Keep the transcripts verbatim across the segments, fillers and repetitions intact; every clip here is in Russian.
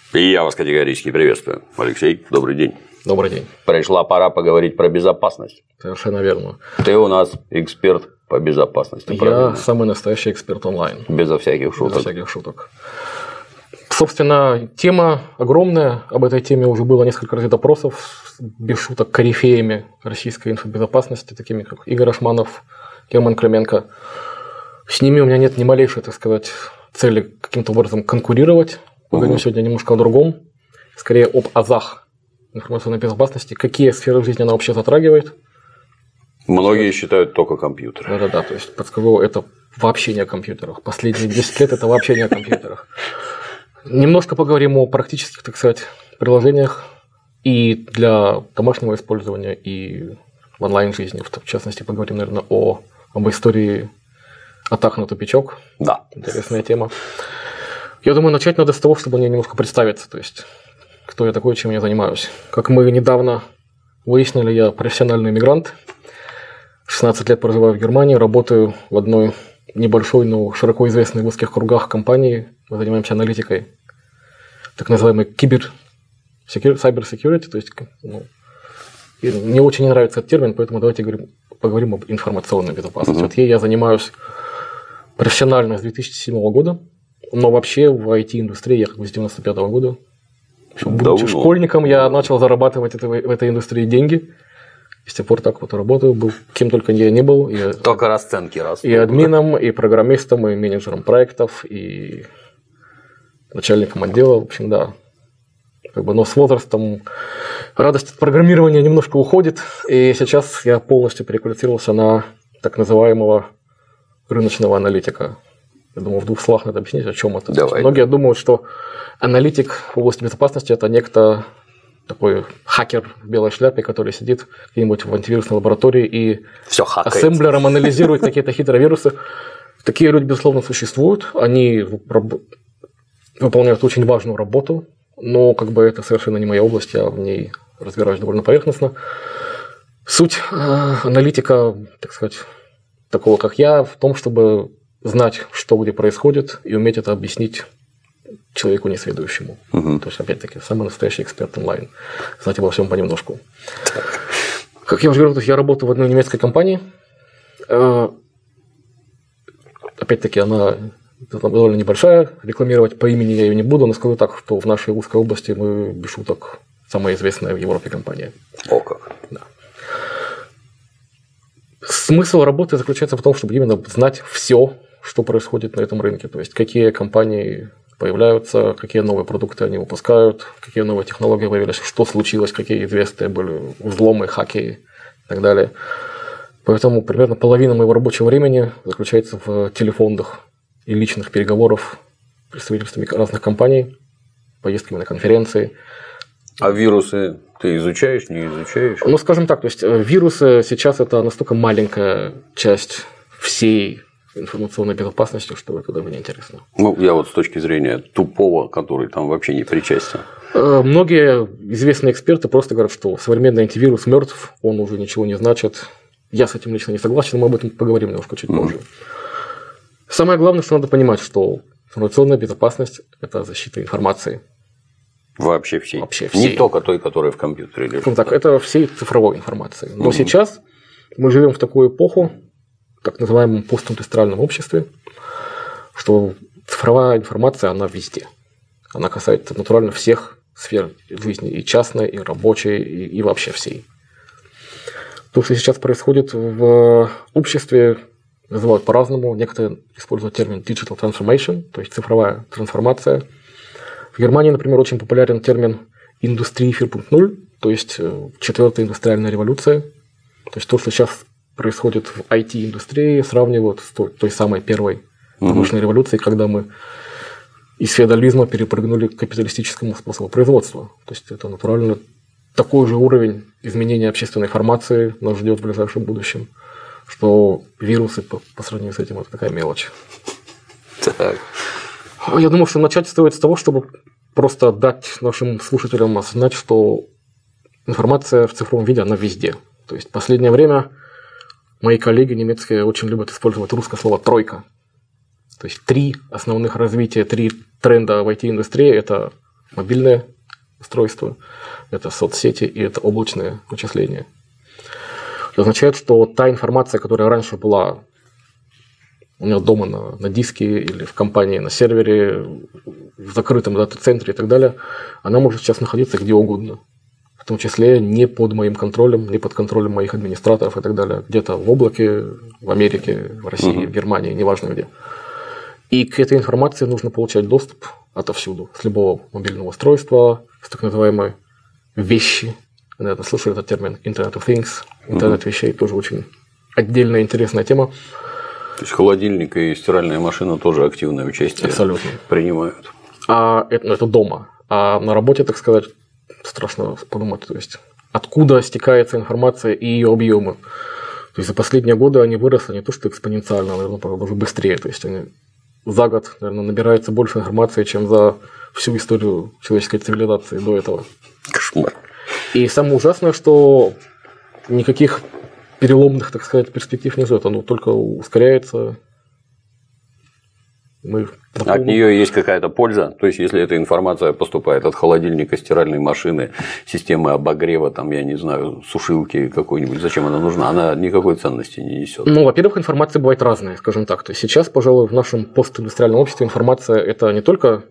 И я вас категорически приветствую. Алексей, добрый день. Добрый день. Пришла пора поговорить про безопасность. Совершенно верно. Ты у нас эксперт по безопасности, Я правильно? самый настоящий эксперт онлайн. Безо всяких шуток. Безо всяких шуток. Собственно, тема огромная. Об этой теме уже было несколько раз допросов, без шуток, корифеями российской инфобезопасности, такими как Игорь Ашманов, Герман Клименко. С ними у меня нет ни малейшей, так сказать, цели каким-то образом конкурировать. Поговорим угу. сегодня немножко о другом. Скорее об азах информационной безопасности. Какие сферы жизни она вообще затрагивает. Многие считают только компьютеры. Да-да-да. То есть, подскажу, это вообще не о компьютерах. Последние десять лет это вообще не о компьютерах. Немножко поговорим о практических, так сказать, приложениях и для домашнего использования, и в онлайн-жизни. В частности, поговорим, наверное, о, об истории атак на тупичок. Да. Интересная тема. Я думаю, начать надо с того, чтобы мне немножко представиться. То есть, кто я такой, чем я занимаюсь. Как мы недавно выяснили, я профессиональный иммигрант. шестнадцать лет проживаю в Германии, работаю в одной небольшой, но широко известной в узких кругах компании. Мы занимаемся аналитикой, так называемой кибер cyber security. То есть, ну, мне очень не нравится этот термин, поэтому давайте говорим, поговорим об информационной безопасности. Uh-huh. Вот ей я занимаюсь профессионально с две тысячи седьмого года, но вообще в ай ти-индустрии я как бы с девяносто пятого года. Будучи Давно. школьником, я начал зарабатывать это, в этой индустрии деньги. С тех пор так вот работаю, был кем только я не был. И, только расценки растут. И админом, и программистом, и менеджером проектов, и начальником отдела. В общем, да. Как бы, но с возрастом радость от программирования немножко уходит. И сейчас я полностью переквалифицировался на так называемого рыночного аналитика. Я думаю, в двух словах надо объяснить, о чем это. Давай. Многие думают, что аналитик в области безопасности – это некто такой хакер в белой шляпе, который сидит где-нибудь в антивирусной лаборатории и Всё хакает. ассемблером анализирует какие-то хитрые вирусы. Такие люди, безусловно, существуют. Они выполняют очень важную работу, но как бы это совершенно не моя область, я в ней разбираюсь довольно поверхностно. Суть э, аналитика, так сказать, такого как я, в том, чтобы знать, что где происходит, и уметь это объяснить человеку несведущему. Угу. То есть, опять-таки, самый настоящий эксперт онлайн. Знать обо всем понемножку. Так. Как я уже говорил, то есть я работаю в одной немецкой компании. Опять-таки, она довольно небольшая. Рекламировать по имени я ее не буду, но скажу так, что в нашей узкой области мы, без шуток, самая известная в Европе компания. О как. Да. Смысл работы заключается в том, чтобы именно знать все, что происходит на этом рынке. То есть, какие компании появляются, какие новые продукты они выпускают, какие новые технологии появились, что случилось, какие известные были взломы, хаки и так далее. Поэтому примерно половина моего рабочего времени заключается в телефонных и личных переговорах с представительствами разных компаний, поездками на конференции. А вирусы ты изучаешь, не изучаешь? Ну, скажем так, то есть вирусы сейчас это настолько маленькая часть всей информационной безопасности, что это даже не интересно. Ну, я вот с точки зрения тупого, который там вообще не причастен. Многие известные эксперты просто говорят, что современный антивирус мертв, он уже ничего не значит. Я с этим лично не согласен, но мы об этом поговорим немножко чуть позже. Mm. Самое главное, что надо понимать, что информационная безопасность – это защита информации. Вообще всей. Вообще всей. Не только той, которая в компьютере лежит. Ну, так, это всей цифровой информации. Но mm. сейчас мы живем в такую эпоху, так называемом постиндустриальном обществе, что цифровая информация, она везде. Она касается натурально всех сфер жизни, и частной, и рабочей, и, и вообще всей. То, что сейчас происходит в обществе, называют по-разному. Некоторые используют термин digital transformation, то есть цифровая трансформация. В Германии, например, очень популярен термин индустрия четыре ноль, то есть четвертая индустриальная революция. То есть то, что сейчас происходит в ай ти-индустрии, сравнивают с той, той самой первой промышленной угу. революцией, когда мы из феодализма перепрыгнули к капиталистическому способу производства. То есть это натурально такой же уровень изменения общественной формации нас ждет в ближайшем будущем, что вирусы по, по сравнению с этим это такая мелочь. Так. Я думаю, что начать стоит с того, чтобы просто дать нашим слушателям осознать, что информация в цифровом виде, она везде. То есть в последнее время мои коллеги немецкие очень любят использовать русское слово «тройка». То есть три основных развития, три тренда в ай ти-индустрии – это мобильные устройства, это соцсети и это облачные вычисления. Это означает, что та информация, которая раньше была у меня дома на, на диске или в компании на сервере, в закрытом дата-центре и так далее, она может сейчас находиться где угодно. В том числе не под моим контролем, не под контролем моих администраторов и так далее. Где-то в облаке, в Америке, в России, uh-huh. в Германии, неважно где. И к этой информации нужно получать доступ отовсюду, с любого мобильного устройства, с так называемой вещи. Вы, наверное, слышали этот термин Internet of Things, интернет uh-huh. вещей, тоже очень отдельная интересная тема. То есть холодильник и стиральная машина тоже активное участие Абсолютно. Принимают. А это, ну, это дома. А на работе, так сказать, страшно подумать, то есть откуда стекается информация и ее объемы. То есть за последние годы они выросли не то что экспоненциально, наверное, даже быстрее. То есть они за год, наверное, набирается больше информации, чем за всю историю человеческой цивилизации до этого. Кошмар. И самое ужасное, что никаких переломных, так сказать, перспектив нет. Это ну, только ускоряется. Мы от нее есть какая-то польза. То есть, если эта информация поступает от холодильника, стиральной машины, системы обогрева, там, я не знаю, сушилки какой-нибудь, зачем она нужна? Она никакой ценности не несет. Ну, во-первых, информация бывает разная, скажем так. То есть сейчас, пожалуй, в нашем постиндустриальном обществе информация это не только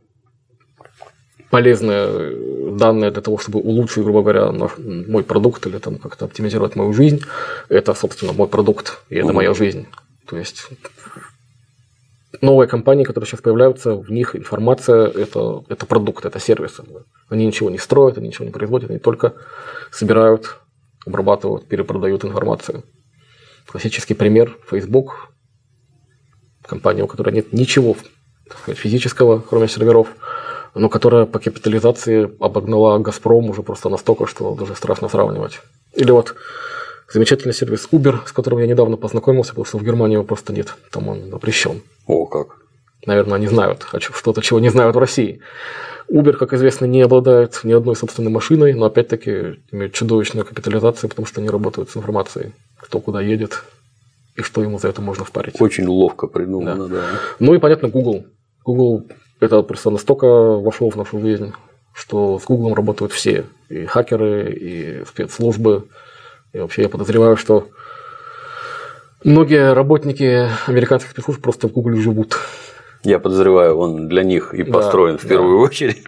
полезные данные для того, чтобы улучшить, грубо говоря, наш, мой продукт или там как-то оптимизировать мою жизнь. Это, собственно, мой продукт, и это угу. моя жизнь. То есть новые компании, которые сейчас появляются, в них информация это, это продукт, это сервисы. Они ничего не строят, они ничего не производят, они только собирают, обрабатывают, перепродают информацию. Классический пример – Facebook, компания, у которой нет ничего так сказать, физического, кроме серверов, но которая по капитализации обогнала «Газпром» уже просто настолько, что даже страшно сравнивать. Или вот замечательный сервис Uber, с которым я недавно познакомился, потому что в Германии его просто нет, там он запрещен. О, как. Наверное, они знают что-то, чего не знают в России. Uber, как известно, не обладает ни одной собственной машиной, но опять-таки имеет чудовищную капитализацию, потому что они работают с информацией, кто куда едет и что ему за это можно впарить. Очень ловко придумано, да. да. Ну и, понятно, Google. Google это просто настолько вошел в нашу жизнь, что с Google работают все. И хакеры, и спецслужбы. И вообще я подозреваю, что многие работники американских спецслужб просто в Google живут. Я подозреваю, он для них и построен да, в первую да. очередь.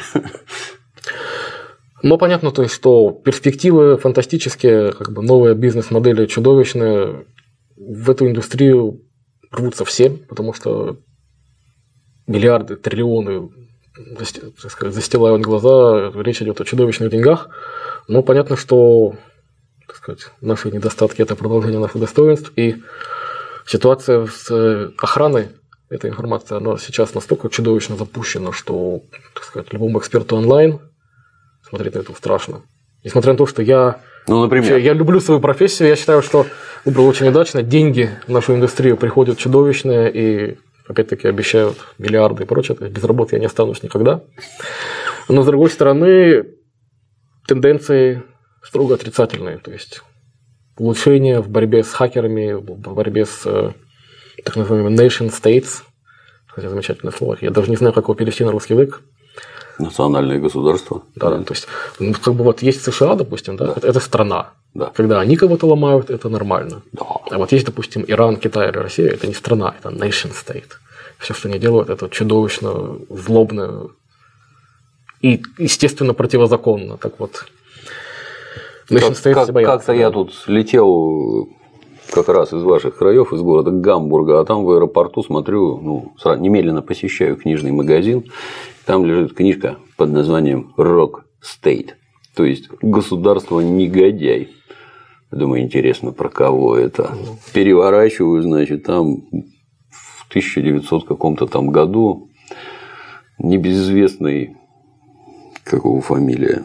Но понятно, то есть, что перспективы фантастические, как бы новые бизнес-модели чудовищные. В эту индустрию рвутся все, потому что миллиарды, триллионы так сказать, застилают глаза, речь идет о чудовищных деньгах. Но понятно, что так сказать, наши недостатки – это продолжение наших достоинств. И ситуация с охраной этой информации, она сейчас настолько чудовищно запущена, что, так сказать, любому эксперту онлайн смотреть на это страшно. Несмотря на то, что я, ну, например, я люблю свою профессию, я считаю, что выбрал очень удачно. Деньги в нашу индустрию приходят чудовищные и, опять-таки, обещают миллиарды и прочее. Без работы я не останусь никогда. Но, с другой стороны, тенденции строго отрицательные. То есть улучшения в борьбе с хакерами, в борьбе с так называемыми nation states. Хотя замечательное слово. Я даже не знаю, как его перевести на русский язык. Национальные государства. Да, да. То есть, ну, как бы вот есть США, допустим, да, да. Это, это страна. Да. Когда они кого-то ломают, это нормально. Да. А вот есть, допустим, Иран, Китай или Россия, это не страна, это nation state. Все, что они делают, это чудовищно, злобно и, естественно, противозаконно. Так вот, nation state как, все боятся. Как-то да. я тут летел как раз из ваших краев, из города Гамбурга, а там в аэропорту смотрю, ну, сразу немедленно посещаю книжный магазин, там лежит книжка под названием «Rock State», то есть государство-негодяй. Думаю, интересно, про кого это. Переворачиваю, значит, там в тысяча девятисотом каком-то там году небезызвестный, как его фамилия,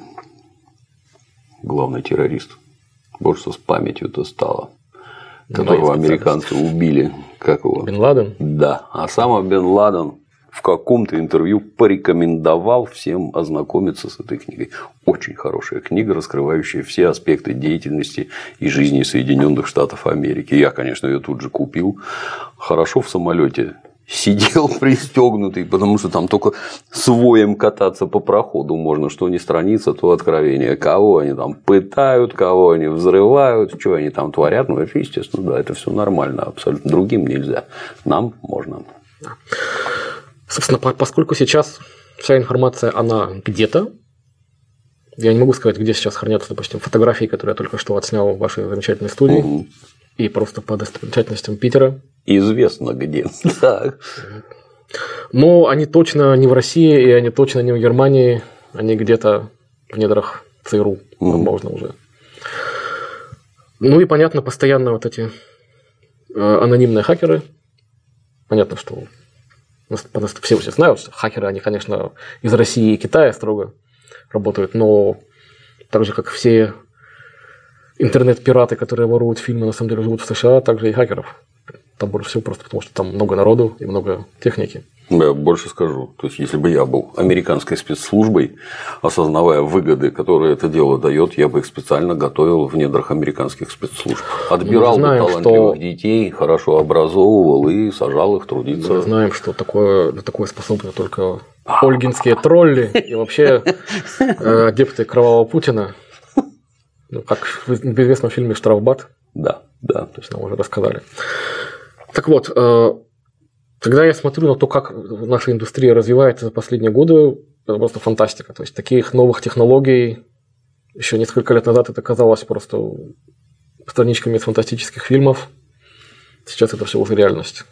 главный террорист, боже, что с памятью-то стало, которого американцы убили. Как его? Бен Ладен? Да. А сам Бен Ладен в каком-то интервью порекомендовал всем ознакомиться с этой книгой. Очень хорошая книга, раскрывающая все аспекты деятельности и жизни Соединенных Штатов Америки. Я, конечно, ее тут же купил. Хорошо в самолете сидел пристегнутый, потому что там только с воем кататься по проходу можно, что не страница, то откровение. Кого они там пытают, кого они взрывают, что они там творят. Ну, это, естественно, да, это все нормально, абсолютно. Другим нельзя. Нам можно. Собственно, поскольку сейчас вся информация, она где-то, я не могу сказать, где сейчас хранятся, допустим, фотографии, которые я только что отснял в вашей замечательной студии, угу. И просто по достопримечательностям Питера. Известно где. Так. Но они точно не в России, и они точно не в Германии, они где-то в недрах ЦРУ, угу. Возможно, уже. Ну и понятно, постоянно вот эти анонимные хакеры. Понятно, что все все знают, что хакеры, они, конечно, из России и Китая строго работают, но так же, как все интернет-пираты, которые воруют фильмы, на самом деле живут в США, также и хакеров. Там больше всего просто потому, что там много народу и много техники. Я больше скажу. То есть, если бы я был американской спецслужбой, осознавая выгоды, которые это дело дает, я бы их специально готовил в недрах американских спецслужб. Отбирал бы талантливых что... детей, хорошо образовывал и сажал их трудиться. Мы знаем, что такое, такое способны только ольгинские тролли и вообще адепты кровавого Путина. Ну, как в известном фильме «Штрафбат». Да, да. То есть, нам уже рассказали. Так вот, когда я смотрю на то, как наша индустрия развивается за последние годы, это просто фантастика. То есть, таких новых технологий еще несколько лет назад это казалось просто страничками из фантастических фильмов. Сейчас это все уже реальность.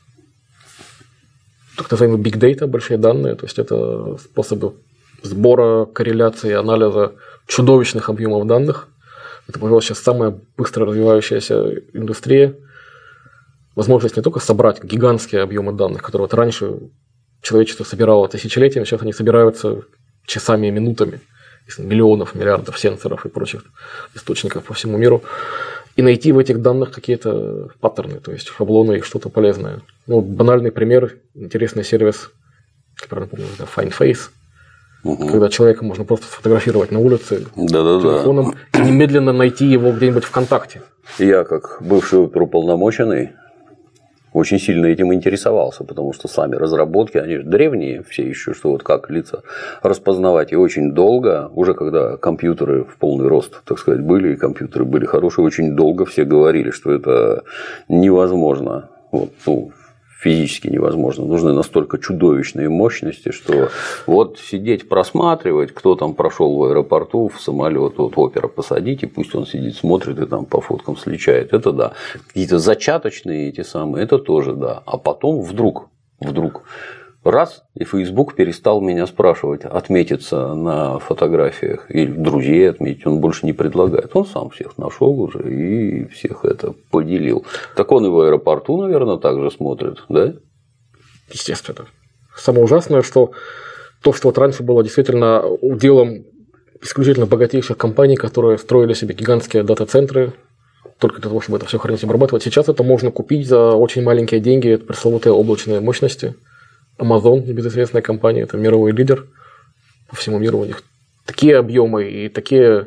Так называемый big data, большие данные, то есть, это способы сбора, корреляции, анализа чудовищных объемов данных. Это, пожалуй, сейчас самая быстро развивающаяся индустрия. Возможность не только собрать гигантские объемы данных, которые вот раньше человечество собирало тысячелетиями, сейчас они собираются часами и минутами из миллионов, миллиардов сенсоров и прочих источников по всему миру. И найти в этих данных какие-то паттерны, то есть шаблоны и что-то полезное. Ну, банальный пример, интересный сервис, я правильно помню, FindFace. Угу. Когда человека можно просто сфотографировать на улице Да-да-да. телефоном и немедленно найти его где-нибудь ВКонтакте. Я, как бывший оперуполномоченный, очень сильно этим интересовался, потому что сами разработки, они же древние все еще, что вот как лица распознавать. И очень долго, уже когда компьютеры в полный рост, так сказать, были, и компьютеры были хорошие, очень долго все говорили, что это невозможно. Вот, ну, физически невозможно. Нужны настолько чудовищные мощности, что вот сидеть просматривать, кто там прошел в аэропорту, в самолет, вот опера посадить, и пусть он сидит, смотрит и там по фоткам сличает. Это да. Какие-то зачаточные эти самые, это тоже да. А потом вдруг, вдруг раз, и Facebook перестал меня спрашивать, отметиться на фотографиях или друзей отметить, он больше не предлагает. Он сам всех нашел уже и всех это поделил. Так он и в аэропорту, наверное, также смотрит, да? Естественно. Самое ужасное, что то, что вот раньше было действительно уделом исключительно богатейших компаний, которые строили себе гигантские дата-центры, только для того, чтобы это все хранить и обрабатывать. Сейчас это можно купить за очень маленькие деньги, это пресловутые облачные мощности. Amazon, небезызвестная компания, это мировой лидер по всему миру. У них такие объемы и такие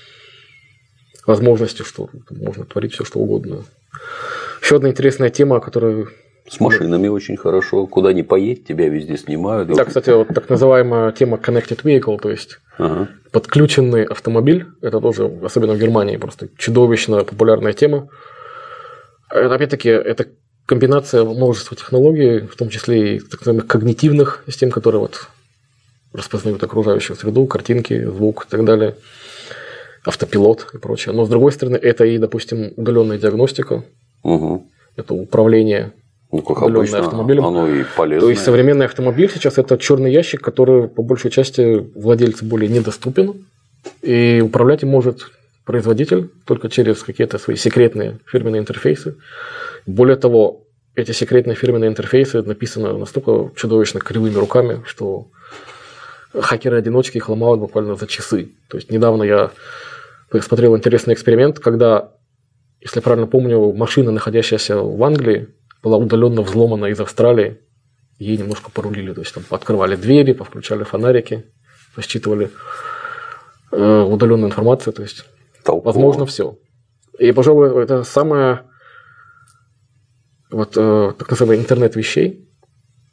возможности, что можно творить все, что угодно. Еще одна интересная тема, которая... С машинами очень хорошо. Куда ни поедь, тебя везде снимают. Да, кстати, вот так называемая тема Connected Vehicle, то есть ага. подключенный автомобиль. Это тоже, особенно в Германии, просто чудовищно популярная тема. Это, опять-таки, это комбинация множества технологий, в том числе и так называемых когнитивных систем, которые вот распознают окружающую среду, картинки, звук и так далее, автопилот и прочее. Но с другой стороны, это и, допустим, удаленная диагностика, угу. это управление ну, как удаленным автомобилем. Оно и полезное. То есть современный автомобиль сейчас это черный ящик, который по большей части владельцу более недоступен, и управлять им может производитель только через какие-то свои секретные фирменные интерфейсы. Более того, эти секретные фирменные интерфейсы написаны настолько чудовищно кривыми руками, что хакеры-одиночки их ломают буквально за часы. То есть недавно я посмотрел интересный эксперимент, когда, если я правильно помню, машина, находящаяся в Англии, была удаленно взломана из Австралии, ей немножко порулили. То есть там открывали двери, повключали фонарики, посчитывали э, удаленную информацию. То есть Толково. Возможно все. И, пожалуй, это самое вот, э, так называемый интернет вещей.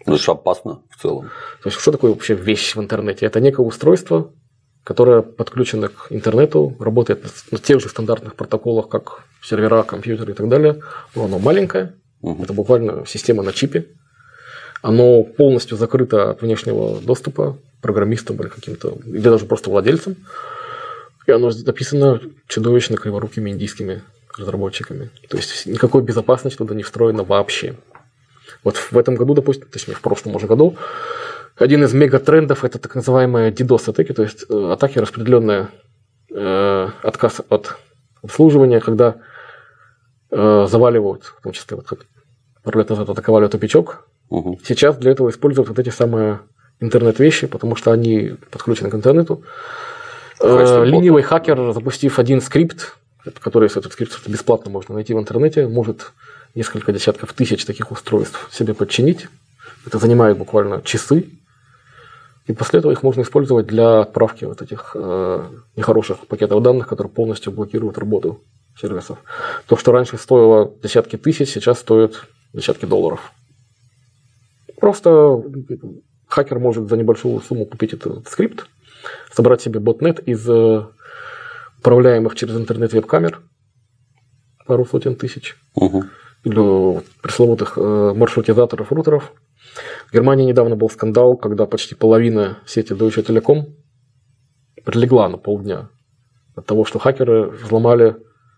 Ну, это же опасно в целом. То есть, что такое вообще вещь в интернете? Это некое устройство, которое подключено к интернету, работает на тех же стандартных протоколах, как сервера, компьютеры и так далее. Но оно маленькое, угу. Это буквально система на чипе. Оно полностью закрыто от внешнего доступа программистам или каким-то, или даже просто владельцам. И оно написано чудовищно криворукими индийскими разработчиками. То есть никакой безопасности туда не встроено вообще. Вот в этом году, допустим, точнее в прошлом уже году, один из мегатрендов – это так называемые DDoS-атаки, то есть атаки, распределенные э, отказ от обслуживания, когда э, заваливают, в том числе, вот как пару лет назад атаковали тупичок. Угу. Сейчас для этого используют вот эти самые интернет-вещи, потому что они подключены к интернету. Э, ленивый хакер, запустив один скрипт, который, если этот скрипт бесплатно можно найти в интернете, может несколько десятков тысяч таких устройств себе подчинить. Это занимает буквально часы. И после этого их можно использовать для отправки вот этих э, нехороших пакетов данных, которые полностью блокируют работу сервисов. То, что раньше стоило десятки тысяч, сейчас стоит десятки долларов. Просто хакер может за небольшую сумму купить этот скрипт, собрать себе ботнет из э, управляемых через интернет веб-камер, пару сотен тысяч, угу. или пресловутых э, маршрутизаторов, рутеров. В Германии недавно был скандал, когда почти половина сети Deutsche Telekom прилегла на полдня от того, что хакеры взломали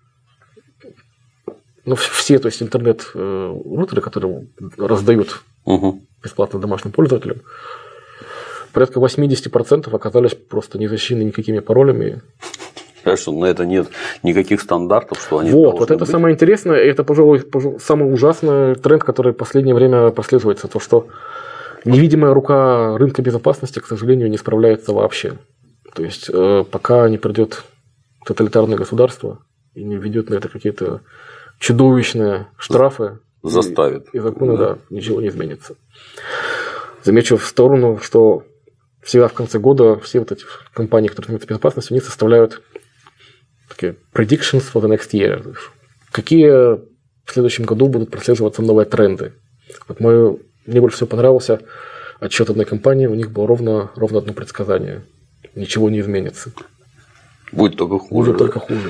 ну, все, то есть интернет-рутеры, которые раздают угу. бесплатно домашним пользователям. Порядка восемьдесят процентов оказались просто не защищены никакими паролями. Что на это нет никаких стандартов, что они Вот, вот это быть. Самое интересное, и это, пожалуй, пожалуй, самый ужасный тренд, который в последнее время прослеживается, то, что невидимая рука рынка безопасности, к сожалению, не справляется вообще. То есть, э, пока не придет тоталитарное государство и не введет на это какие-то чудовищные штрафы, заставит. И, и законы, да. да, ничего не изменится. Замечу в сторону, что всегда в конце года все вот эти компании, которые занимаются безопасностью, они составляют такие predictions for the next year. Какие в следующем году будут прослеживаться новые тренды. Вот мое, мне больше всего понравился отчет одной компании, у них было ровно, ровно одно предсказание. Ничего не изменится. Будет только хуже. Будет только хуже.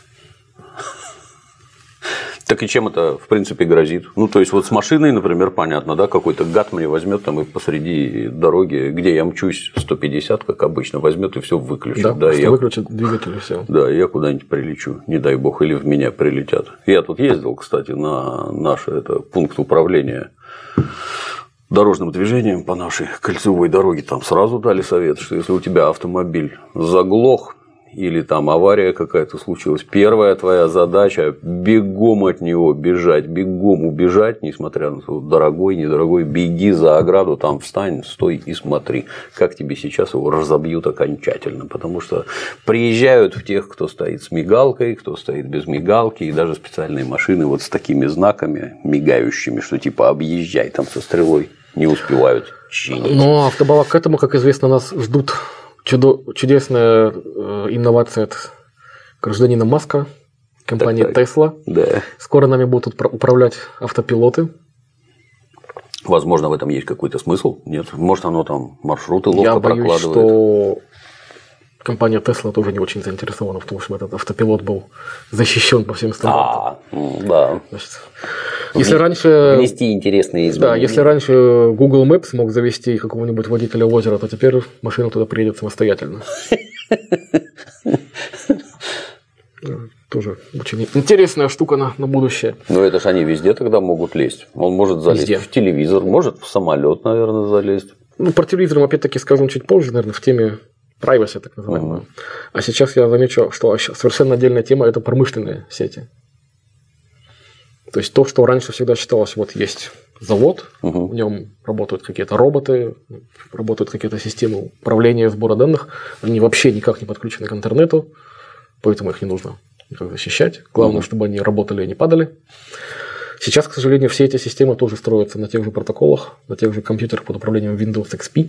Так и чем это, в принципе, грозит? Ну, то есть, вот с машиной, например, понятно, да, какой-то гад мне возьмет там и посреди дороги, где я мчусь сто пятьдесят, как обычно, возьмет и все выключит. Да, да, я... выключит двигатель и все. Да, я куда-нибудь прилечу, не дай бог, или в меня прилетят. Я тут ездил, кстати, на наш это, пункт управления дорожным движением по нашей кольцевой дороге. Там сразу дали совет, что если у тебя автомобиль заглох, или там авария какая-то случилась, первая твоя задача – бегом от него бежать, бегом убежать, несмотря на то, дорогой, недорогой, беги за ограду, там встань, стой и смотри, как тебе сейчас его разобьют окончательно, потому что приезжают в тех, кто стоит с мигалкой, кто стоит без мигалки, и даже специальные машины вот с такими знаками мигающими, что типа объезжай там со стрелой, не успевают чинить. Но автобалак к этому, как известно, нас ждут. Чудо, чудесная э, инновация от гражданина Маска, компании так, так. Tesla. Да. Скоро нами будут управлять автопилоты. Возможно, в этом есть какой-то смысл. Нет? Может, оно там маршруты ловко Я боюсь, прокладывает. Что компания Tesla тоже не очень заинтересована в том, чтобы этот автопилот был защищен по всем стандартам. А, да. Значит, если раньше внести интересные изменения. Да, если раньше Google Maps мог завести какого-нибудь водителя в озеро, то теперь машина туда приедет самостоятельно. Тоже очень интересная штука на, на будущее. Ну, это ж они везде тогда могут лезть. Он может залезть везде. В телевизор, может в самолет, наверное, залезть. Ну, про телевизор мы опять-таки скажем чуть позже, наверное, в теме privacy, так называемую. Uh-huh. А сейчас я замечу, что совершенно отдельная тема – это промышленные сети. То есть то, что раньше всегда считалось, вот есть завод, uh-huh. в нем работают какие-то роботы, работают какие-то системы управления сбора данных, они вообще никак не подключены к интернету, поэтому их не нужно никак защищать. Главное, uh-huh. чтобы они работали и не падали. Сейчас, к сожалению, все эти системы тоже строятся на тех же протоколах, на тех же компьютерах под управлением Windows икс пи.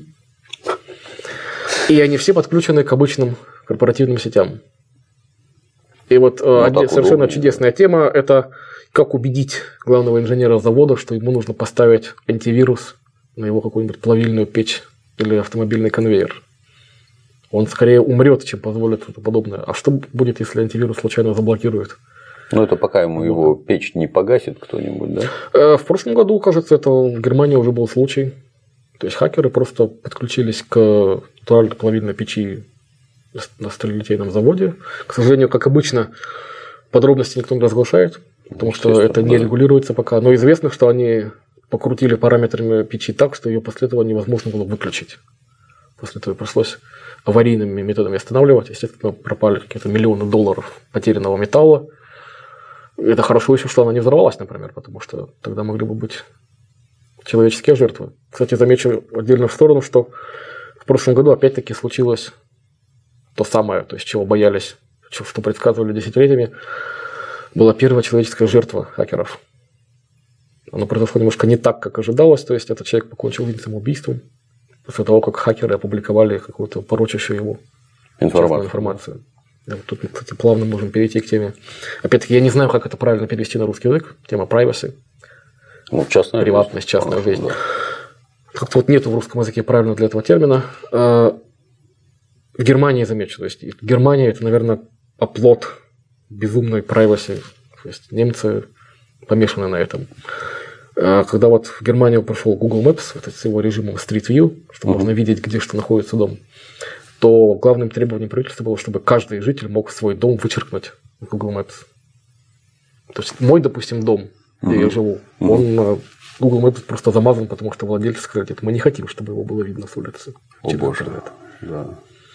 И они все подключены к обычным корпоративным сетям. И вот ну, одна совершенно удобно. Чудесная тема – это как убедить главного инженера завода, что ему нужно поставить антивирус на его какую-нибудь плавильную печь или автомобильный конвейер. Он скорее умрет, чем позволит что-то подобное. А что будет, если антивирус случайно заблокирует? Ну, это пока ему его печь не погасит кто-нибудь, да? В прошлом году, кажется, это в Германии уже был случай. То есть хакеры просто подключились к натуральной плавильной печи на сталелитейном заводе. К сожалению, как обычно, подробности никто не разглашает, потому что это не да. регулируется пока. Но известно, что они покрутили параметрами печи так, что ее после этого невозможно было выключить. После этого пришлось аварийными методами останавливать. Естественно, пропали какие-то миллионы долларов потерянного металла. Это хорошо еще, что она не взорвалась, например, потому что тогда могли бы быть человеческие жертвы. Кстати, замечу отдельно в сторону, что в прошлом году опять-таки случилось то самое, то есть чего боялись, что предсказывали десятилетиями, была первая человеческая жертва хакеров. Оно произошло немножко не так, как ожидалось, то есть этот человек покончил жизнь самоубийством после того, как хакеры опубликовали какую-то порочащую его информацию. информацию. Да, вот тут, кстати, плавно можем перейти к теме. Опять-таки, я не знаю, как это правильно перевести на русский язык. Тема privacy. Ну, частная приватность, жизнь. частная жизнь. Да. Как-то вот нету в русском языке правильно для этого термина. В Германии замечу. То есть Германия это, наверное, оплот безумной privacy. То есть немцы помешаны на этом. Когда вот в Германию прошел Google Maps вот с его режимом Street View, что uh-huh. можно видеть, где что находится дом, то главным требованием правительства было, чтобы каждый житель мог свой дом вычеркнуть в Google Maps. То есть мой, допустим, дом, где uh-huh. я живу, uh-huh. он Google Maps просто замазан, потому что владельцы сказали, мы не хотим, чтобы его было видно с улицы. О, боже. Да.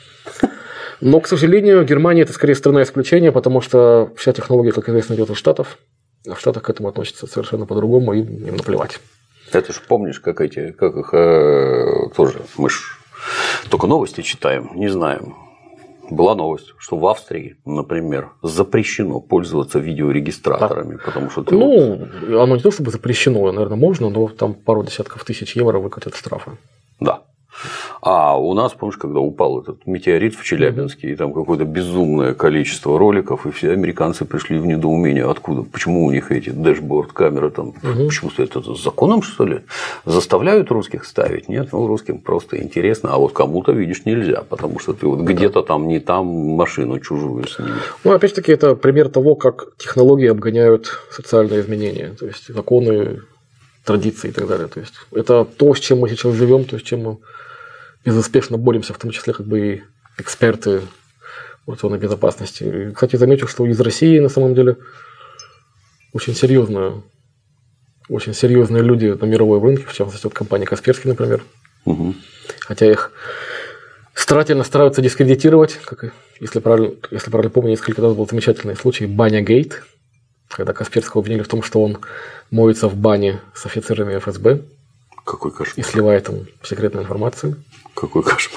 Но, к сожалению, Германия это скорее страна исключения, потому что вся технология, как известно, идет из Штатов, а в Штатах к этому относятся совершенно по-другому, и им наплевать. Это же помнишь, как эти, как их э, тоже, мы ж только новости читаем, не знаем. Была новость, что в Австрии, например, запрещено пользоваться видеорегистраторами, да. потому что ты ну, вот... оно не то чтобы запрещено, наверное, можно, но там пару десятков тысяч евро выкатят штрафы. Да. А у нас, помнишь, когда упал этот метеорит в Челябинске, mm-hmm. и там какое-то безумное количество роликов, и все американцы пришли в недоумение, откуда, почему у них эти дэшборд, камеры там, mm-hmm. почему стоят это с законом, что ли? Заставляют русских ставить? Нет, ну, русским просто интересно, а вот кому-то, видишь, нельзя, потому что ты вот mm-hmm. где-то там не там машину чужую снимешь. Ну, опять-таки, это пример того, как технологии обгоняют социальные изменения, то есть законы, традиции и так далее. То есть это то, с чем мы сейчас живем, то есть чем мы безуспешно боремся, в том числе как бы и эксперты информационной безопасности. И, кстати, заметил, что из России на самом деле очень серьезные, очень серьезные люди на мировом рынке, в частности, от компании Касперский, например. Угу. Хотя их старательно стараются дискредитировать, как, если правильно, если правильно помню, несколько раз был замечательный случай Баня Гейт, когда Касперского обвинили в том, что он моется в бане с офицерами эф эс бэ. Какой кошмар. И сливает им секретную информацию. Какой кошмар.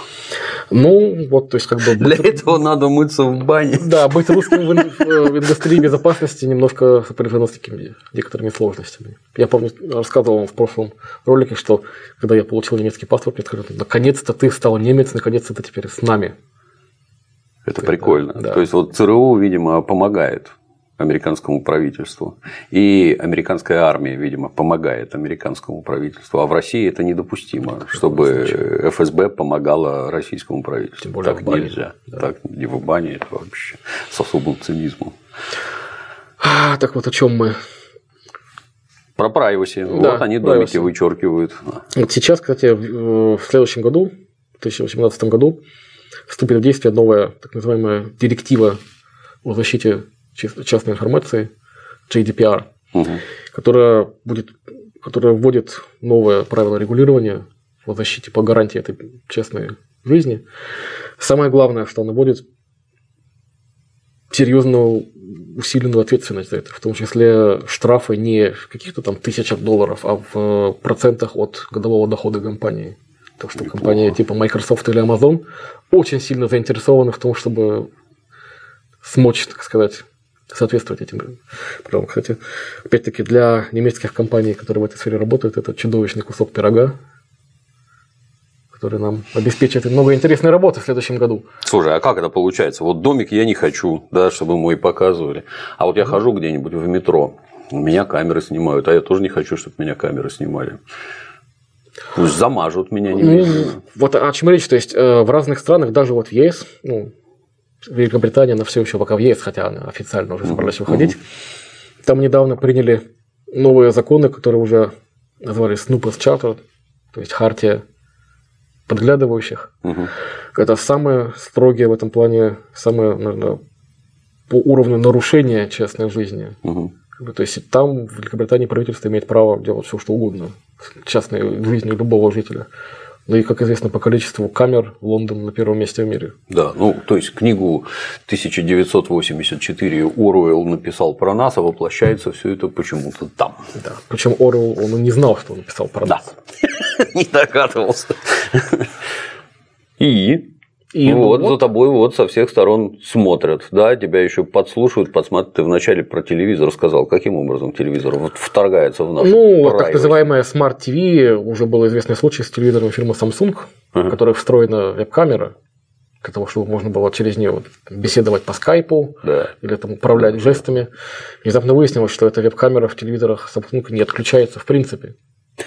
Ну, вот, то есть, как бы... Для быть... этого надо мыться в бане. Да, быть русским в индустрии безопасности немножко сопряжено с такими некоторыми сложностями. Я помню, рассказывал вам в прошлом ролике, что когда я получил немецкий паспорт, мне сказали, наконец-то ты стал немец, наконец-то ты теперь с нами. Это прикольно. Да. То есть, вот ЦРУ, видимо, помогает американскому правительству. И американская армия, видимо, помогает американскому правительству. А в России это недопустимо, чтобы эф эс бэ помогала российскому правительству. Тем более так в бане. Нельзя. Да. Так не в бане, это вообще с особым цинизмом. А, так вот о чем мы? Про privacy. Да, вот они домики вычеркивают. Вот сейчас, кстати, в следующем году, в две тысячи восемнадцатом году, вступит в действие новая так называемая директива о защите частной информации, джей ди пи ар, угу. которая, будет, которая вводит новое правило регулирования по защите, по гарантии этой частной жизни. Самое главное, что она вводит серьезную усиленную ответственность за это, в том числе штрафы не в каких-то там тысячах долларов, а в процентах от годового дохода компании. Так что Неплохо. Компания типа Microsoft или Amazon очень сильно заинтересованы в том, чтобы смочь, так сказать, соответствовать этим правилам. Кстати, опять-таки, для немецких компаний, которые в этой сфере работают, это чудовищный кусок пирога, который нам обеспечит много интересной работы в следующем году. Слушай, а как это получается? Вот домик я не хочу, да, чтобы мой показывали. А вот я хожу где-нибудь в метро, меня камеры снимают, а я тоже не хочу, чтобы меня камеры снимали. Пусть замажут меня Ну, немедленно. вот о чем речь. То есть в разных странах, даже вот в ЕС, ну, Великобритания, она все еще пока в ЕС, хотя она официально уже собралась выходить. Uh-huh. Там недавно приняли новые законы, которые уже назвали Snoopers Charter, то есть хартия подглядывающих. Uh-huh. Это самые строгие в этом плане, самые, наверное, по уровню нарушения частной жизни. Uh-huh. То есть там в Великобритании правительство имеет право делать все, что угодно с частной жизнью любого жителя. Ну и, как известно, по количеству камер Лондон на первом месте в мире. Да, ну, то есть книгу тысяча девятьсот восемьдесят четыре Оруэлл написал про нас, а воплощается все это почему-то там. Да, причем Оруэлл, он не знал, что он написал про да. нас. Не догадывался. И... И вот, вот за тобой вот со всех сторон смотрят, да, тебя еще подслушивают, подсматривают. Ты вначале про телевизор сказал, каким образом телевизор вот вторгается в нашу Ну, вот так называемая Smart ти ви, уже был известный случай с телевизором фирмы Samsung, uh-huh. в которой встроена веб-камера, для того, чтобы можно было через нее вот беседовать по скайпу да. или там управлять жестами. Внезапно выяснилось, что эта веб-камера в телевизорах Samsung не отключается в принципе.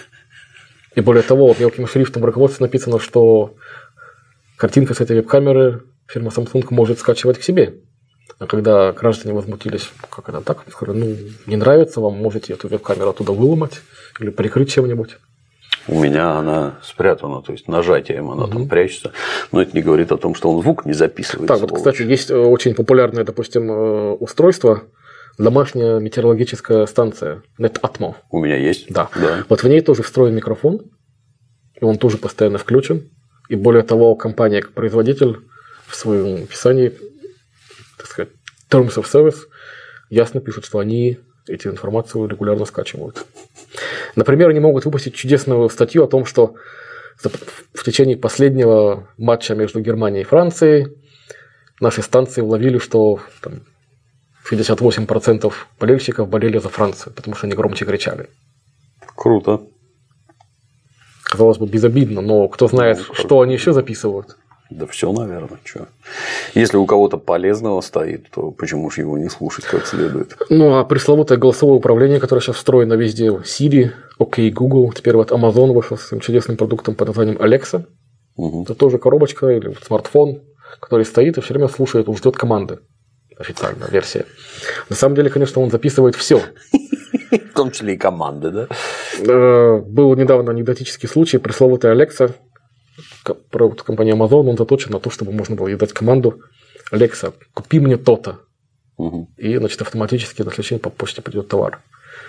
И более того, вот мелким шрифтом в руководстве написано, что картинка с этой веб-камеры фирма Samsung может скачивать к себе. А когда граждане возмутились, как это так, сказали, ну, не нравится вам, можете эту веб-камеру оттуда выломать или прикрыть чем-нибудь. У меня она спрятана, то есть нажатием она угу. там прячется, но это не говорит о том, что он звук не записывает. Так, вот, кстати, есть очень популярное, допустим, устройство, домашняя метеорологическая станция NetAtmo. У меня есть. Да. да. Вот в ней тоже встроен микрофон, и он тоже постоянно включен. И более того, компания как производитель в своем описании, так сказать, Terms of Service ясно пишут, что они эту информацию регулярно скачивают. Например, они могут выпустить чудесную статью о том, что в течение последнего матча между Германией и Францией наши станции уловили, что там, шестьдесят восемь процентов болельщиков болели за Францию, потому что они громче кричали. Круто. Казалось бы, безобидно, но кто знает, ну, что они еще записывают. Да все, наверное. Что? Если у кого-то полезного стоит, то почему же его не слушать как следует? Ну, а пресловутое голосовое управление, которое сейчас встроено везде, Siri, окей, Google, теперь вот Amazon вышел с этим чудесным продуктом под названием Alexa. Угу. Это тоже коробочка или смартфон, который стоит и все время слушает, он ждет команды. Официальная версия. На самом деле, конечно, он записывает все. В том числе и команды, да? Был недавно анекдотический случай. Пресловутая Alexa, продукт компании Amazon, он заточен на то, чтобы можно было ей дать команду: Alexa, купи мне то-то. Угу. И, значит, автоматически на следующий день по почте придет товар.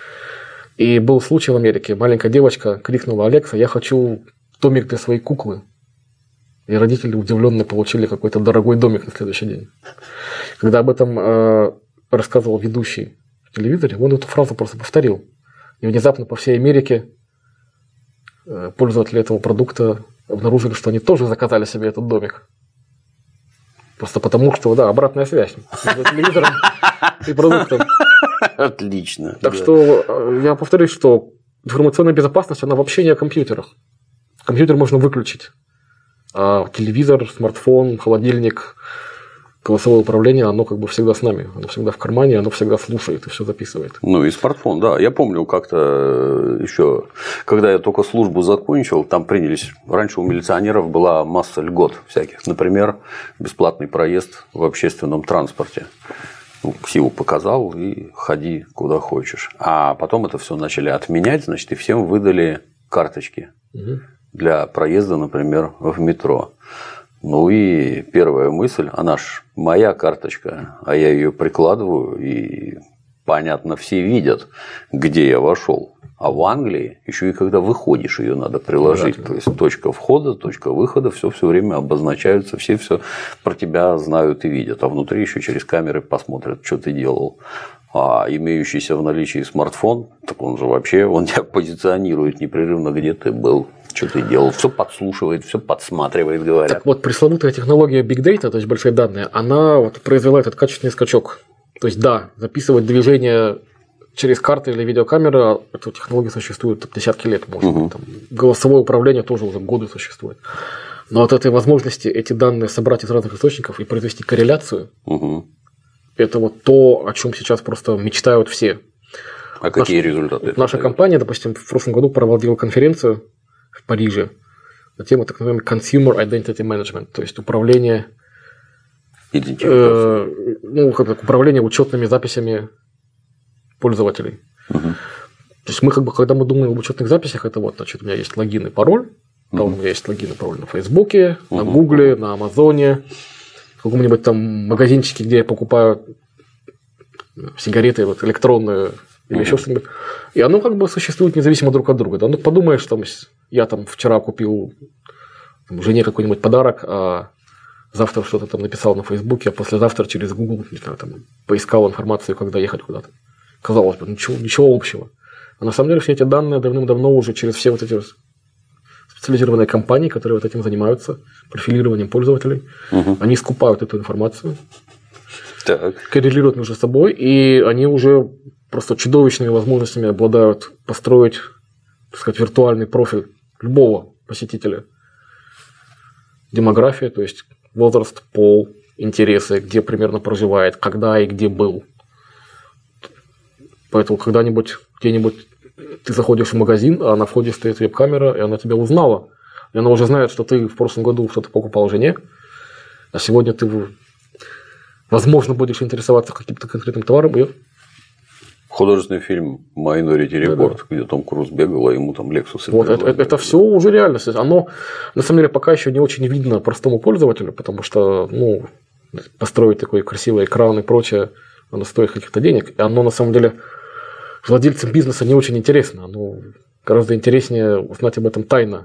И был случай в Америке. Маленькая девочка крикнула: Alexa, я хочу домик для своей куклы. И родители удивленно получили какой-то дорогой домик на следующий день. Когда об этом э, рассказывал ведущий в телевизоре, он эту фразу просто повторил. И внезапно по всей Америке э, пользователи этого продукта обнаружили, что они тоже заказали себе этот домик. Просто потому, что, да, обратная связь между телевизором и продуктом. Отлично. Так что я повторюсь, что информационная безопасность, она вообще не о компьютерах. Компьютер можно выключить. А телевизор, смартфон, холодильник, голосовое управление, оно как бы всегда с нами. Оно всегда в кармане, оно всегда слушает и все записывает. Ну и смартфон, да. Я помню как-то еще, когда я только службу закончил, там принялись. Раньше у милиционеров была масса льгот всяких. Например, бесплатный проезд в общественном транспорте. Ну, ксиву показал и ходи куда хочешь. А потом это все начали отменять, значит, и всем выдали карточки. Угу. Для проезда, например, в метро. Ну и первая мысль, она ж моя карточка, а я ее прикладываю, и понятно, все видят, где я вошел. А в Англии еще и когда выходишь, ее надо приложить. Да, то есть точка входа, точка выхода, все все время обозначаются, все все про тебя знают и видят. А внутри еще через камеры посмотрят, что ты делал. А имеющийся в наличии смартфон, так он же вообще, он тебя позиционирует непрерывно, где ты был, что ты делал, все подслушивает, все подсматривает, говорят. Так вот, пресловутая технология Big Data, то есть большие данные, она вот произвела этот качественный скачок. То есть, да, записывать движение через карты или видеокамеры, эта технология существует десятки лет, может угу. там, голосовое управление тоже уже годы существует. Но от этой возможности эти данные собрать из разных источников и произвести корреляцию, угу. это вот то, о чем сейчас просто мечтают все. А какие Наш, результаты? Наша компания, допустим, в прошлом году проводила конференцию в Париже на тему так называемый Consumer Identity Management, то есть управление, э, ну, как управление учетными записями пользователей. Угу. То есть мы, как бы, когда мы думаем об учетных записях, это вот, значит, у меня есть логин и пароль, там угу. у меня есть логин и пароль на Фейсбуке, угу. на Гугле, на Амазоне, в каком-нибудь там магазинчике, где я покупаю сигареты вот, электронные или угу. еще что-нибудь. И оно как бы существует независимо друг от друга. Да? Ну, подумаешь, там, я там вчера купил там, жене какой-нибудь подарок, а завтра что-то там написал на Фейсбуке, а послезавтра через Google не знаю, там, поискал информацию, когда ехать куда-то. Казалось бы, ничего, ничего общего. А на самом деле все эти данные давным-давно уже через все вот эти специализированные компании, которые вот этим занимаются, профилированием пользователей, угу. они скупают эту информацию, так. коррелируют между собой, и они уже просто чудовищными возможностями обладают построить, так сказать, виртуальный профиль любого посетителя. Демография, то есть возраст, пол, интересы, где примерно проживает, когда и где был. Поэтому когда-нибудь где-нибудь ты заходишь в магазин, а на входе стоит веб-камера, и она тебя узнала. И она уже знает, что ты в прошлом году что-то покупал жене, а сегодня ты, возможно, будешь интересоваться каким-то конкретным товаром. И... Художественный фильм Minority Report, да, да. где Том Круз бегал, а ему там Lexus. Вот, это, это, это все уже реальность. Оно, на самом деле, пока еще не очень видно простому пользователю, потому что ну, построить такой красивый экран и прочее, оно стоит каких-то денег. И оно, на самом деле, владельцам бизнеса не очень интересно. Оно гораздо интереснее узнать об этом тайно.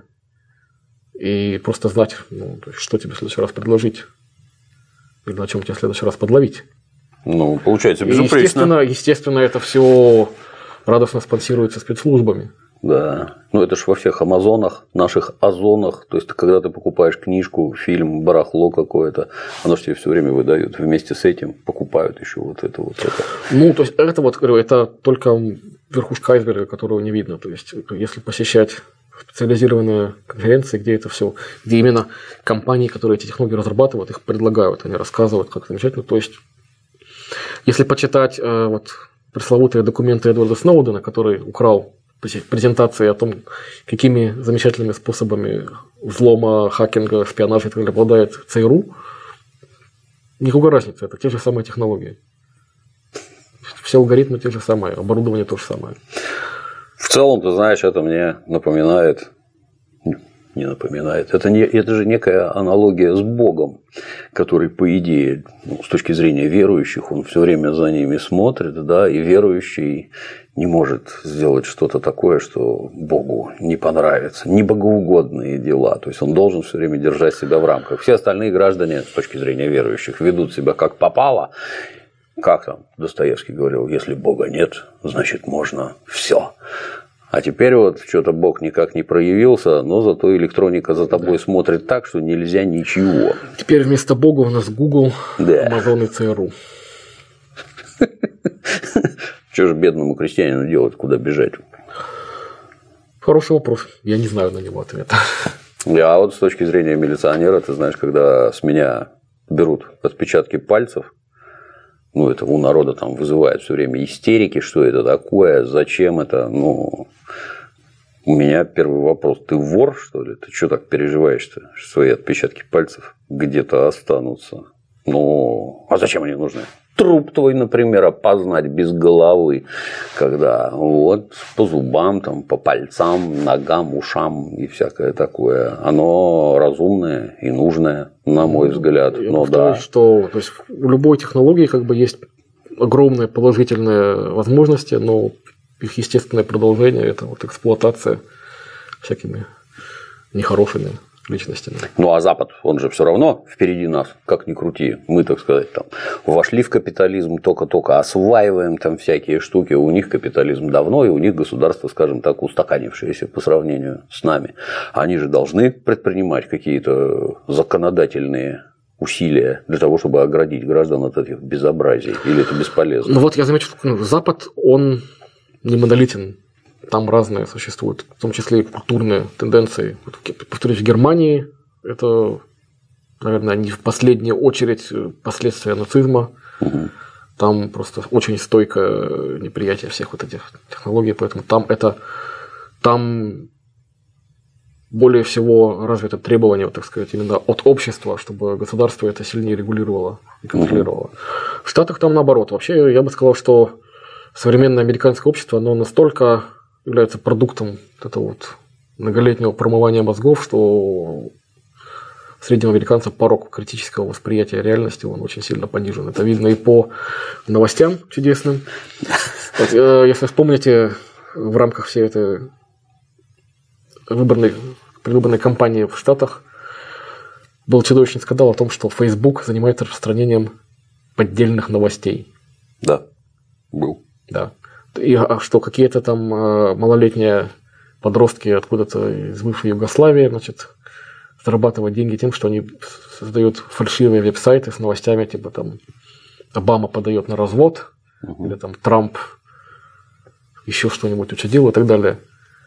И просто знать, ну, что тебе в следующий раз предложить. Или на чем тебя в следующий раз подловить. Ну, получается безупречно. Естественно, естественно, это все радостно спонсируется спецслужбами. Да. Ну, это ж во всех Амазонах, наших Озонах. То есть, когда ты покупаешь книжку, фильм, барахло какое-то, оно же тебе все время выдают. Вместе с этим покупают еще вот это вот это. Ну, то есть, это вот, говорю, это только верхушка айсберга, которого не видно. То есть, если посещать специализированные конференции, где это все, где именно компании, которые эти технологии разрабатывают, их предлагают, они рассказывают, как замечательно. То есть, если почитать э, вот, пресловутые документы Эдварда Сноудена, который украл презентации о том, какими замечательными способами взлома, хакинга, шпионажа обладает ЦРУ, никакой разницы, это те же самые технологии. Все алгоритмы те же самые, оборудование то же самое. В целом, ты знаешь, это мне напоминает, не напоминает, это, не, это же некая аналогия с Богом, который, по идее, ну, с точки зрения верующих, он все время за ними смотрит, да, и верующий не может сделать что-то такое, что Богу не понравится, не богоугодные дела. То есть он должен все время держать себя в рамках. Все остальные граждане, с точки зрения верующих, ведут себя как попало. Как там Достоевский говорил, если Бога нет, значит можно все. А теперь вот что-то Бог никак не проявился, но зато электроника за тобой да. смотрит так, что нельзя ничего. Теперь вместо Бога у нас Google, да. Amazon и ЦРУ. Что же бедному крестьянину делать, куда бежать? Хороший вопрос. Я не знаю на него ответа. А вот с точки зрения милиционера, ты знаешь, когда с меня берут отпечатки пальцев, ну, это у народа там вызывает все время истерики, что это такое, зачем это, ну, у меня первый вопрос, ты вор, что ли? Ты что так переживаешь-то, что свои отпечатки пальцев где-то останутся? Ну, а зачем они нужны? Труп твой, например, опознать без головы, когда вот по зубам, там, по пальцам, ногам, ушам и всякое такое. Оно разумное и нужное, на мой взгляд. Я но повторю, да. что то есть, у любой технологии как бы есть огромные положительные возможности, но их естественное продолжение – это вот эксплуатация всякими нехорошими личностями. Ну, а Запад, он же все равно впереди нас, как ни крути. Мы, так сказать, там, вошли в капитализм, только-только осваиваем там всякие штуки. У них капитализм давно, и у них государство, скажем так, устаканившееся по сравнению с нами. Они же должны предпринимать какие-то законодательные усилия для того, чтобы оградить граждан от этих безобразий. Или это бесполезно? Ну, вот я замечу, что Запад, он не монолитен. Там разные существуют, в том числе и культурные тенденции. Повторюсь, в Германии это, наверное, не в последнюю очередь последствия нацизма. Угу. Там просто очень стойкое неприятие всех вот этих технологий, поэтому там это там более всего развито требование, так сказать, именно от общества, чтобы государство это сильнее регулировало и контролировало. Mm-hmm. В Штатах там наоборот. Вообще, я бы сказал, что современное американское общество, оно настолько является продуктом этого вот многолетнего промывания мозгов, что среднего американца порог критического восприятия реальности он очень сильно понижен. Это видно и по новостям чудесным. Вот, если вспомните, в рамках всей этой выборной, предвыборной кампании в Штатах был чудовищный скандал о том, что Facebook занимается распространением поддельных новостей. Да, был. Да. И что какие-то там малолетние подростки откуда-то из бывшей Югославии, значит, зарабатывают деньги тем, что они создают фальшивые веб-сайты с новостями, типа там Обама подает на развод, угу. или там Трамп еще что-нибудь учудил и так далее.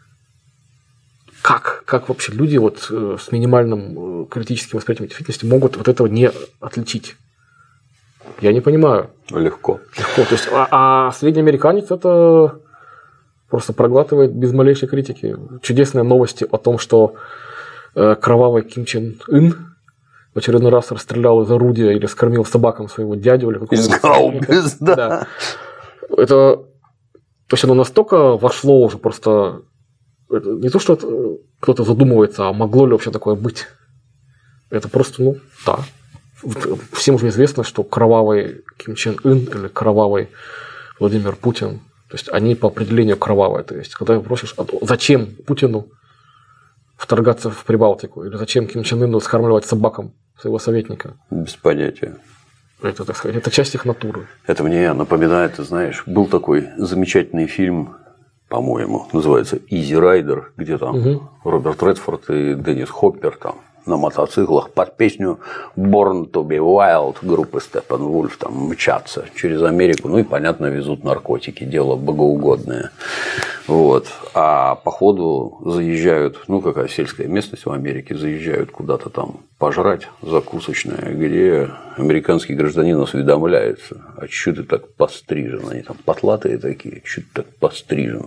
Как? Как вообще люди вот с минимальным критическим восприятием действительности могут вот этого не отличить? Я не понимаю. Легко. Легко. То есть, а, а средний американец это просто проглатывает без малейшей критики. Чудесные новости о том, что э, кровавый Ким Чен Ын в очередной раз расстрелял из орудия или скормил собакам своего дядю. Или из гаубиц, да. да. Это, то есть оно настолько вошло уже просто... Это не то, что это кто-то задумывается, а могло ли вообще такое быть. Это просто, ну, да. Всем уже известно, что кровавый Ким Чен Ын или кровавый Владимир Путин, то есть они по определению кровавые. То есть, когда просишь, зачем Путину вторгаться в Прибалтику, или зачем Ким Чен Ыну скармливать собакам своего советника? Без понятия. Это, так сказать, это часть их натуры. Это мне напоминает, ты знаешь, был такой замечательный фильм, по-моему, называется «Изи Райдер», где там угу. Роберт Редфорд и Деннис Хоппер там на мотоциклах под песню «Born to be Wild» группы Steppenwolf там мчатся через Америку, ну и, понятно, везут наркотики, дело богоугодное. Вот. А по ходу заезжают, ну какая сельская местность в Америке, заезжают куда-то там пожрать, закусочная, где американский гражданин осведомляется, а что ты так пострижен? Они там потлатые такие, что ты так пострижен?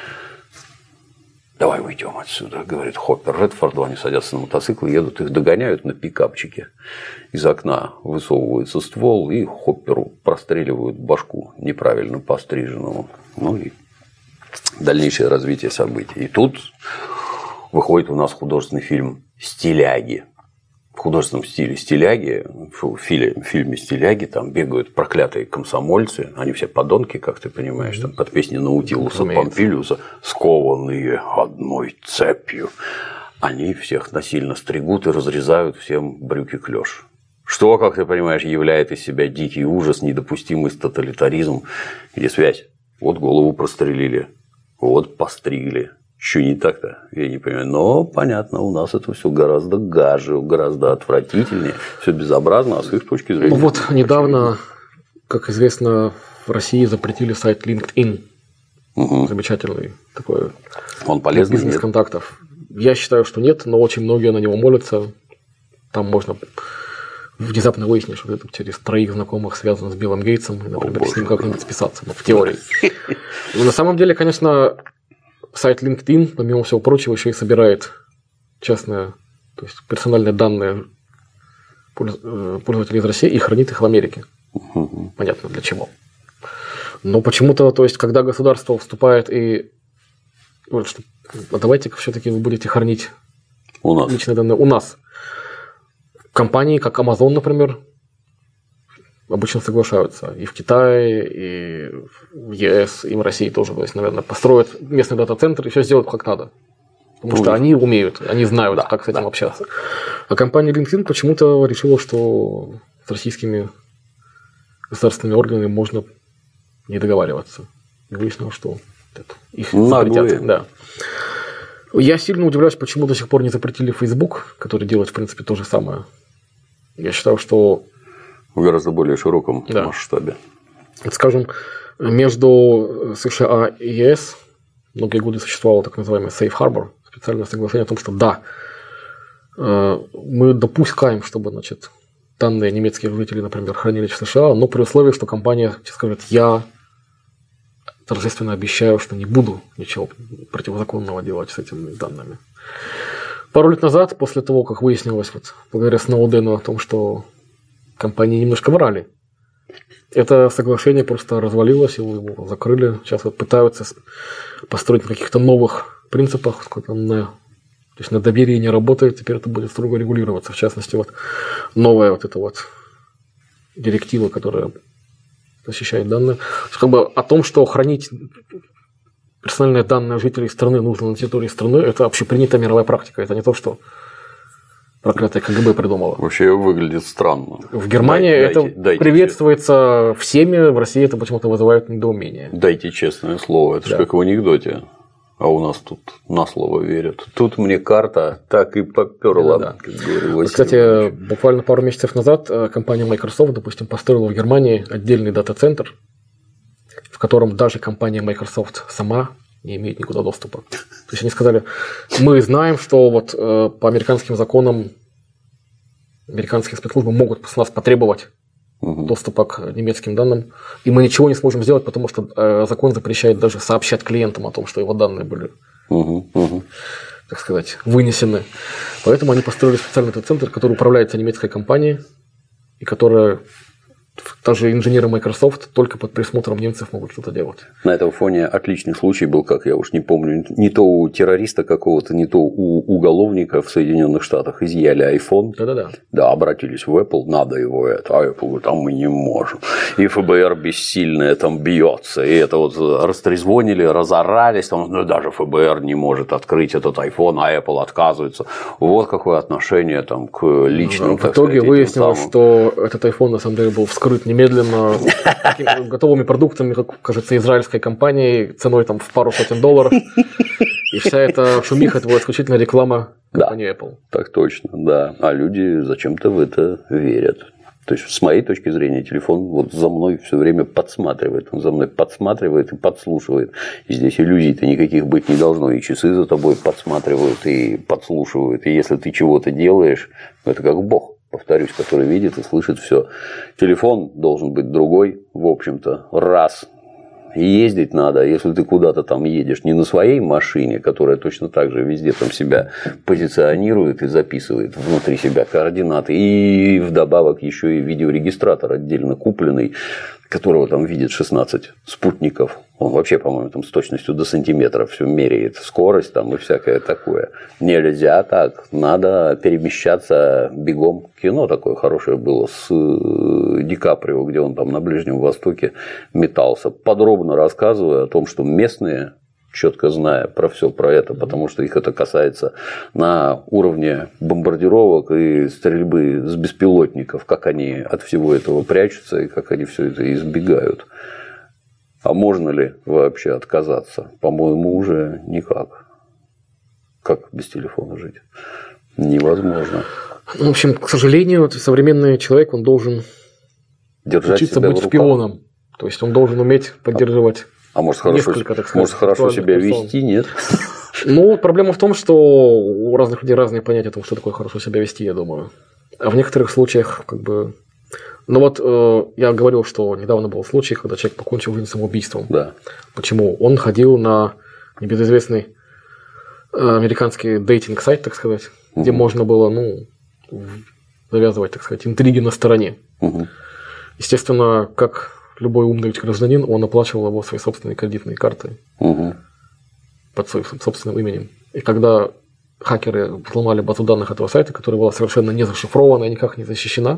Давай уйдем отсюда, говорит Хоппер Редфорду. Они садятся на мотоцикл, едут, их догоняют на пикапчике. Из окна высовывается ствол, и Хопперу простреливают башку неправильно постриженному. Ну и дальнейшее развитие событий. И тут выходит у нас художественный фильм «Стиляги». В художественном стиле «Стиляги», в фильме «Стиляги» там бегают проклятые комсомольцы, они все подонки, как ты понимаешь, там под песни Наутилуса Помпилиуса, скованные одной цепью. Они всех насильно стригут и разрезают всем брюки клеш. Что, как ты понимаешь, являет из себя дикий ужас, недопустимый тоталитаризм, где связь. Вот голову прострелили, вот постригли. Что не так-то, я не понимаю. Но, понятно, у нас это все гораздо гаже, гораздо отвратительнее, все безобразно, а с их точки зрения. Ну вот недавно, как известно, в России запретили сайт LinkedIn. Угу. Замечательный такой. Он полезный? Бизнес контактов. Я считаю, что нет, но очень многие на него молятся. Там можно внезапно выяснить, что ты через троих знакомых связан с Биллом Гейтсом, и, например, О, с ним как-нибудь списаться, но в теории. Но на самом деле, конечно, сайт LinkedIn, помимо всего прочего, еще и собирает частные, то есть персональные данные пользователей из России и хранит их в Америке. Угу. Понятно для чего. Но почему-то, то есть, когда государство вступает и говорит, что а давайте-ка все-таки вы будете хранить у нас. личные данные у нас. Компании, как Amazon, например, обычно соглашаются. И в Китае, и в ЕС, и в России тоже. То есть, наверное, построят местный дата-центр и все сделают как надо. Потому что они умеют, они знают, да, как с этим да, общаться. Да. А компания LinkedIn почему-то решила, что с российскими государственными органами можно не договариваться. И выяснилось, что это, их запретят. Да. Я сильно удивляюсь, почему до сих пор не запретили Facebook, который делает, в принципе, то же самое. Я считаю, что в гораздо более широком да. масштабе. Скажем, между США и ЕС многие годы существовало так называемое Safe Harbor, специальное соглашение о том, что да, мы допускаем, чтобы, значит, данные немецких жителей, например, хранились в США, но при условии, что компания скажет, я торжественно обещаю, что не буду ничего противозаконного делать с этими данными. Пару лет назад, после того, как выяснилось, вот, благодаря Сноудену, о том, что компании немножко врали, это соглашение просто развалилось, его закрыли. Сейчас вот пытаются построить на каких-то новых принципах, на, то есть на доверии не работает, теперь это будет строго регулироваться. В частности, вот новая вот эта вот директива, которая защищает данные. Как бы о том, что хранить персональные данные жителей страны нужно на территории страны, это общепринятая мировая практика. Это не то, что проклятая КГБ придумала. Вообще выглядит странно. В Германии дайте, это дайте, дайте приветствуется честно. Всеми, в России это почему-то вызывает недоумение. Дайте честное слово, это да. же как в анекдоте. А у нас тут на слово верят. Тут мне карта так и поперла. Да, да. Как говорил, кстати, буквально пару месяцев назад компания Microsoft, допустим, построила в Германии отдельный дата-центр, в котором даже компания Microsoft сама не имеет никуда доступа. То есть они сказали, мы знаем, что вот э, по американским законам американские спецслужбы могут с нас потребовать угу. доступа к немецким данным, и мы ничего не сможем сделать, потому что э, закон запрещает даже сообщать клиентам о том, что его данные были, угу. Угу. так сказать, вынесены. Поэтому они построили специальный центр, который управляется немецкой компанией, и которая... Даже инженеры Microsoft только под присмотром немцев могут что-то делать. На этом фоне отличный случай был, как я уж не помню, не то у террориста какого-то, не то у уголовника в Соединенных Штатах изъяли iPhone. Да-да-да. Да, обратились в Apple, надо его это. А Apple говорит, а мы не можем. И эф бэ эр бессильное там бьется. И это вот растрезвонили, разорались, там, ну, даже эф бэ эр не может открыть этот iPhone, а Apple отказывается. Вот какое отношение там к личным. Да, в итоге сказать, выяснилось, самым... что этот iPhone на самом деле был вскрыт немедленно готовыми продуктами, как кажется, израильской компанией ценой там в пару сотен долларов. И вся эта шумиха – это была исключительно реклама компании да, Apple. Так точно, да. А люди зачем-то в это верят. То есть, с моей точки зрения, телефон вот за мной все время подсматривает. Он за мной подсматривает и подслушивает. И здесь иллюзий-то никаких быть не должно. И часы за тобой подсматривают и подслушивают. И если ты чего-то делаешь, это как Бог. Повторюсь, который видит и слышит все. Телефон должен быть другой, в общем-то, раз. И ездить надо, если ты куда-то там едешь не на своей машине, которая точно так же везде там себя позиционирует и записывает внутри себя координаты, и вдобавок еще и видеорегистратор отдельно купленный, которого там видит шестнадцать спутников. Он вообще, по-моему, там с точностью до сантиметра все меряет, скорость там и всякое такое. Нельзя так, надо перемещаться бегом. Кино такое хорошее было с Ди Каприо, где он там на Ближнем Востоке метался, подробно рассказывая о том, что местные, четко зная про все про это, потому что их это касается на уровне бомбардировок и стрельбы с беспилотников, как они от всего этого прячутся и как они все это избегают. А можно ли вообще отказаться? По-моему, уже никак. Как без телефона жить? Невозможно. Ну, в общем, к сожалению, современный человек, он должен держать учиться быть шпионом. То есть он должен уметь поддерживать. А может, хорошо, сказать, может, хорошо себя персон. Вести, нет? Ну, проблема в том, что у разных людей разные понятия о том, что такое хорошо себя вести, я думаю. А в некоторых случаях, как бы. Ну вот э, я говорил, что недавно был случай, когда человек покончил жизнь самоубийством. Да. Почему? Он ходил на небезызвестный американский дейтинг-сайт, так сказать, угу. где можно было, ну, завязывать, так сказать, интриги на стороне. Угу. Естественно, как любой умный гражданин, он оплачивал его своей собственной кредитной картой угу. под своим собственным именем. И когда хакеры взломали базу данных этого сайта, которая была совершенно не зашифрована и никак не защищена,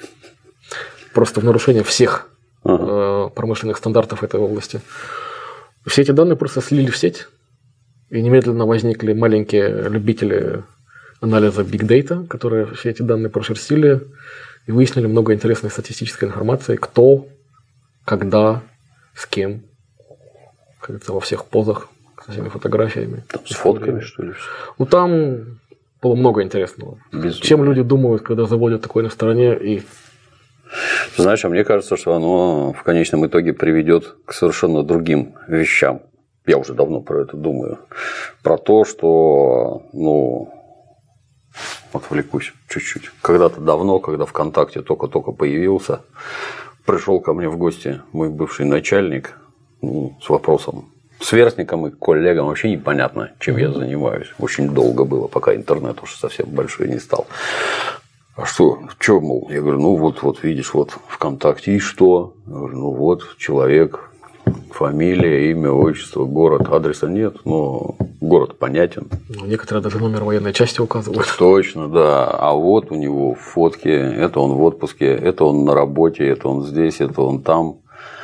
просто в нарушение всех uh-huh. э, промышленных стандартов этой области. Все эти данные просто слили в сеть, и немедленно возникли маленькие любители анализа Big Data, которые все эти данные прошерстили и выяснили много интересной статистической информации, кто, когда, с кем, как говорится, во всех позах, со всеми фотографиями. Там с фотками, что ли? Ну, там было много интересного. Безумно. Чем люди думают, когда заводят такое на стороне и... Знаешь, а мне кажется, что оно в конечном итоге приведет к совершенно другим вещам. Я уже давно про это думаю. Про то, что, ну, отвлекусь чуть-чуть. Когда-то давно, когда ВКонтакте только-только появился, пришел ко мне в гости мой бывший начальник, ну, с вопросом сверстникам и коллегам вообще непонятно, чем я занимаюсь. Очень долго было, пока интернет уже совсем большой не стал. А что, что, мол, я говорю, ну вот, вот видишь, вот ВКонтакте, и что? Я говорю, ну вот, человек, фамилия, имя, отчество, город, адреса нет, но город понятен. Некоторые даже номер военной части указывают. Точно, да. А вот у него фотки, это он в отпуске, это он на работе, это он здесь, это он там.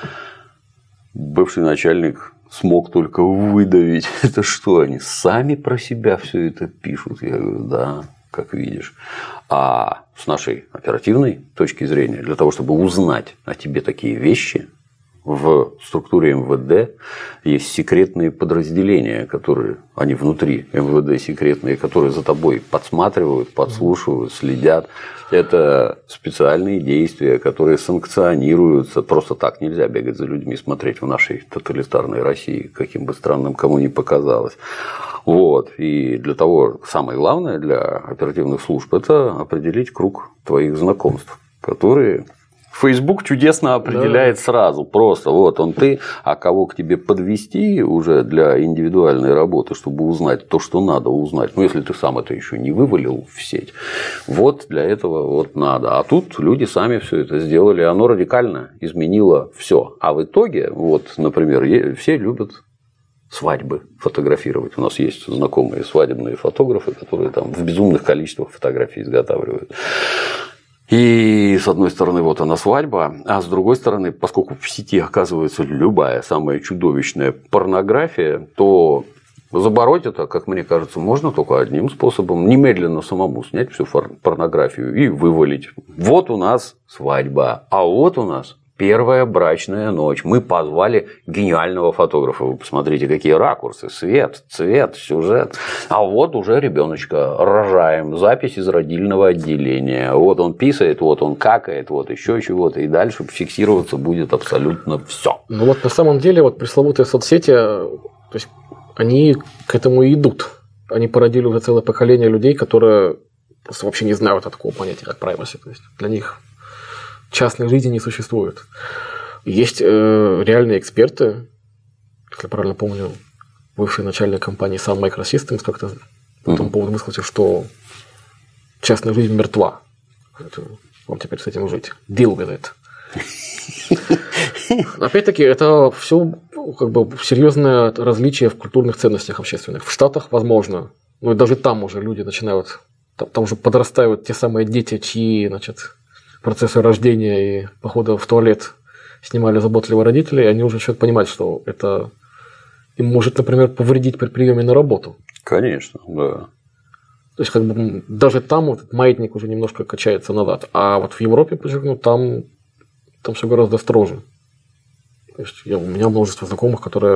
Бывший начальник смог только выдавить. Это что, они сами про себя все это пишут? Я говорю, да, как видишь. А с нашей оперативной точки зрения, для того, чтобы узнать о тебе такие вещи, в структуре эм вэ дэ есть секретные подразделения, которые, они внутри эм вэ дэ секретные, которые за тобой подсматривают, подслушивают, следят. Это специальные действия, которые санкционируются. Просто так нельзя бегать за людьми, смотреть в нашей тоталитарной России, каким бы странным кому ни показалось. Вот. И для того, самое главное для оперативных служб – это определить круг твоих знакомств, которые Facebook чудесно определяет да. сразу, просто вот он ты, а кого к тебе подвести уже для индивидуальной работы, чтобы узнать то, что надо узнать. Ну, если ты сам это еще не вывалил в сеть, вот для этого вот надо. А тут люди сами все это сделали, оно радикально изменило все. А в итоге, вот, например, все любят свадьбы фотографировать. У нас есть знакомые свадебные фотографы, которые там в безумных количествах фотографий изготавливают. И с одной стороны, вот она свадьба, а с другой стороны, поскольку в сети оказывается любая самая чудовищная порнография, то забороть это, как мне кажется, можно только одним способом: немедленно самому снять всю порнографию и вывалить. Вот у нас свадьба, а вот у нас первая брачная ночь. Мы позвали гениального фотографа. Вы посмотрите, какие ракурсы, свет, цвет, сюжет. А вот уже ребеночка рожаем. Запись из родильного отделения. Вот он писает, вот он какает, вот еще чего-то. И дальше фиксироваться будет абсолютно все. Ну вот на самом деле вот пресловутые соцсети, то есть, они к этому и идут. Они породили уже целое поколение людей, которые просто вообще не знают о такого понятия, как privacy. То есть для них частной жизни не существует. Есть э, реальные эксперты, если я правильно помню, бывший начальник компании Sun Microsystems как-то по этому поводу высказался, что частная жизнь мертва. Это, вам теперь с этим жить. Deal with it. Опять-таки, это все как бы серьезное различие в культурных ценностях общественных. В Штатах, возможно, но даже там уже люди начинают, там, там уже подрастают те самые дети, чьи, значит, процессы рождения и похода в туалет снимали заботливые родители, и они уже начинают понимать, что это им может, например, повредить при приеме на работу. Конечно, да. То есть, как бы даже там вот маятник уже немножко качается назад. А вот в Европе, подчеркну, там, там все гораздо строже. То есть, я, у меня множество знакомых, которые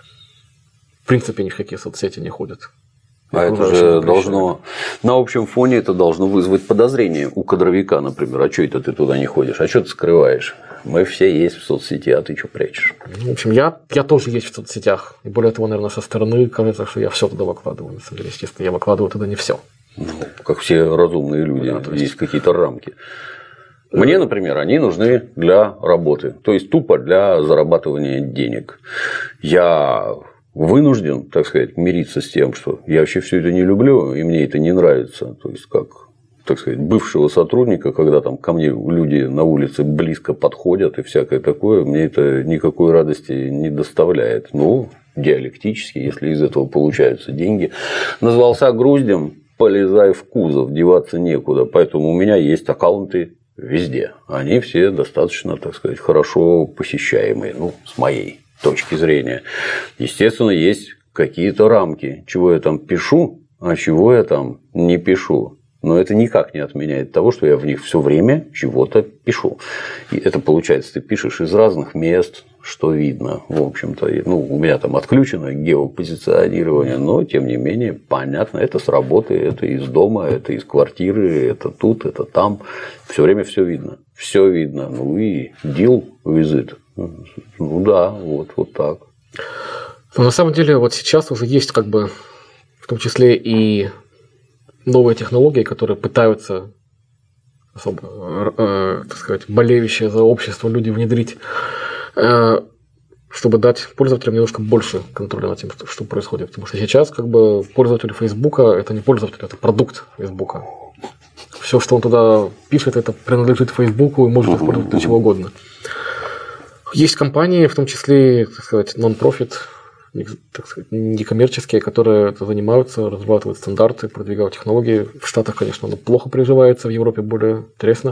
в принципе ни в какие соцсети не ходят. А это же должно, на общем фоне это должно вызвать подозрение у кадровика, например. А что это ты туда не ходишь? А что ты скрываешь? Мы все есть в соцсети, а ты что прячешь? В общем, я, я тоже есть в соцсетях. И более того, наверное, со стороны кажется, что я все туда выкладываю. На самом деле, естественно, я выкладываю туда не все. Ну, как все разумные люди, да, есть, есть какие-то рамки. Мне, например, они нужны для работы, то есть тупо для зарабатывания денег. Я вынужден, так сказать, мириться с тем, что я вообще все это не люблю, и мне это не нравится. То есть, как, так сказать, бывшего сотрудника, когда там ко мне люди на улице близко подходят и всякое такое, мне это никакой радости не доставляет. Ну, диалектически, если из этого получаются деньги. Назвался груздем, полезай в кузов, деваться некуда. Поэтому у меня есть аккаунты везде. Они все достаточно, так сказать, хорошо посещаемые, ну, с моей точки зрения. Естественно, есть какие-то рамки, чего я там пишу, а чего я там не пишу. Но это никак не отменяет того, что я в них все время чего-то пишу. И это получается, ты пишешь из разных мест, что видно. В общем-то, ну, у меня там отключено геопозиционирование, но тем не менее, понятно, это с работы, это из дома, это из квартиры, это тут, это там. Все время все видно. Все видно. Ну и deal with it. Ну да, вот, вот так. Но на самом деле, вот сейчас уже есть, как бы, в том числе и новые технологии, которые пытаются особо, э, так сказать, болеющие за общество люди внедрить, э, чтобы дать пользователям немножко больше контроля над тем, что, что происходит. Потому что сейчас как бы пользователь Фейсбука – это не пользователь, это продукт Фейсбука. Все, что он туда пишет, это принадлежит Фейсбуку и может использовать для чего угодно. Есть компании, в том числе, так сказать, non-profit, так сказать, некоммерческие, которые занимаются, разрабатывают стандарты, продвигают технологии. В Штатах, конечно, оно плохо приживается, в Европе более интересно.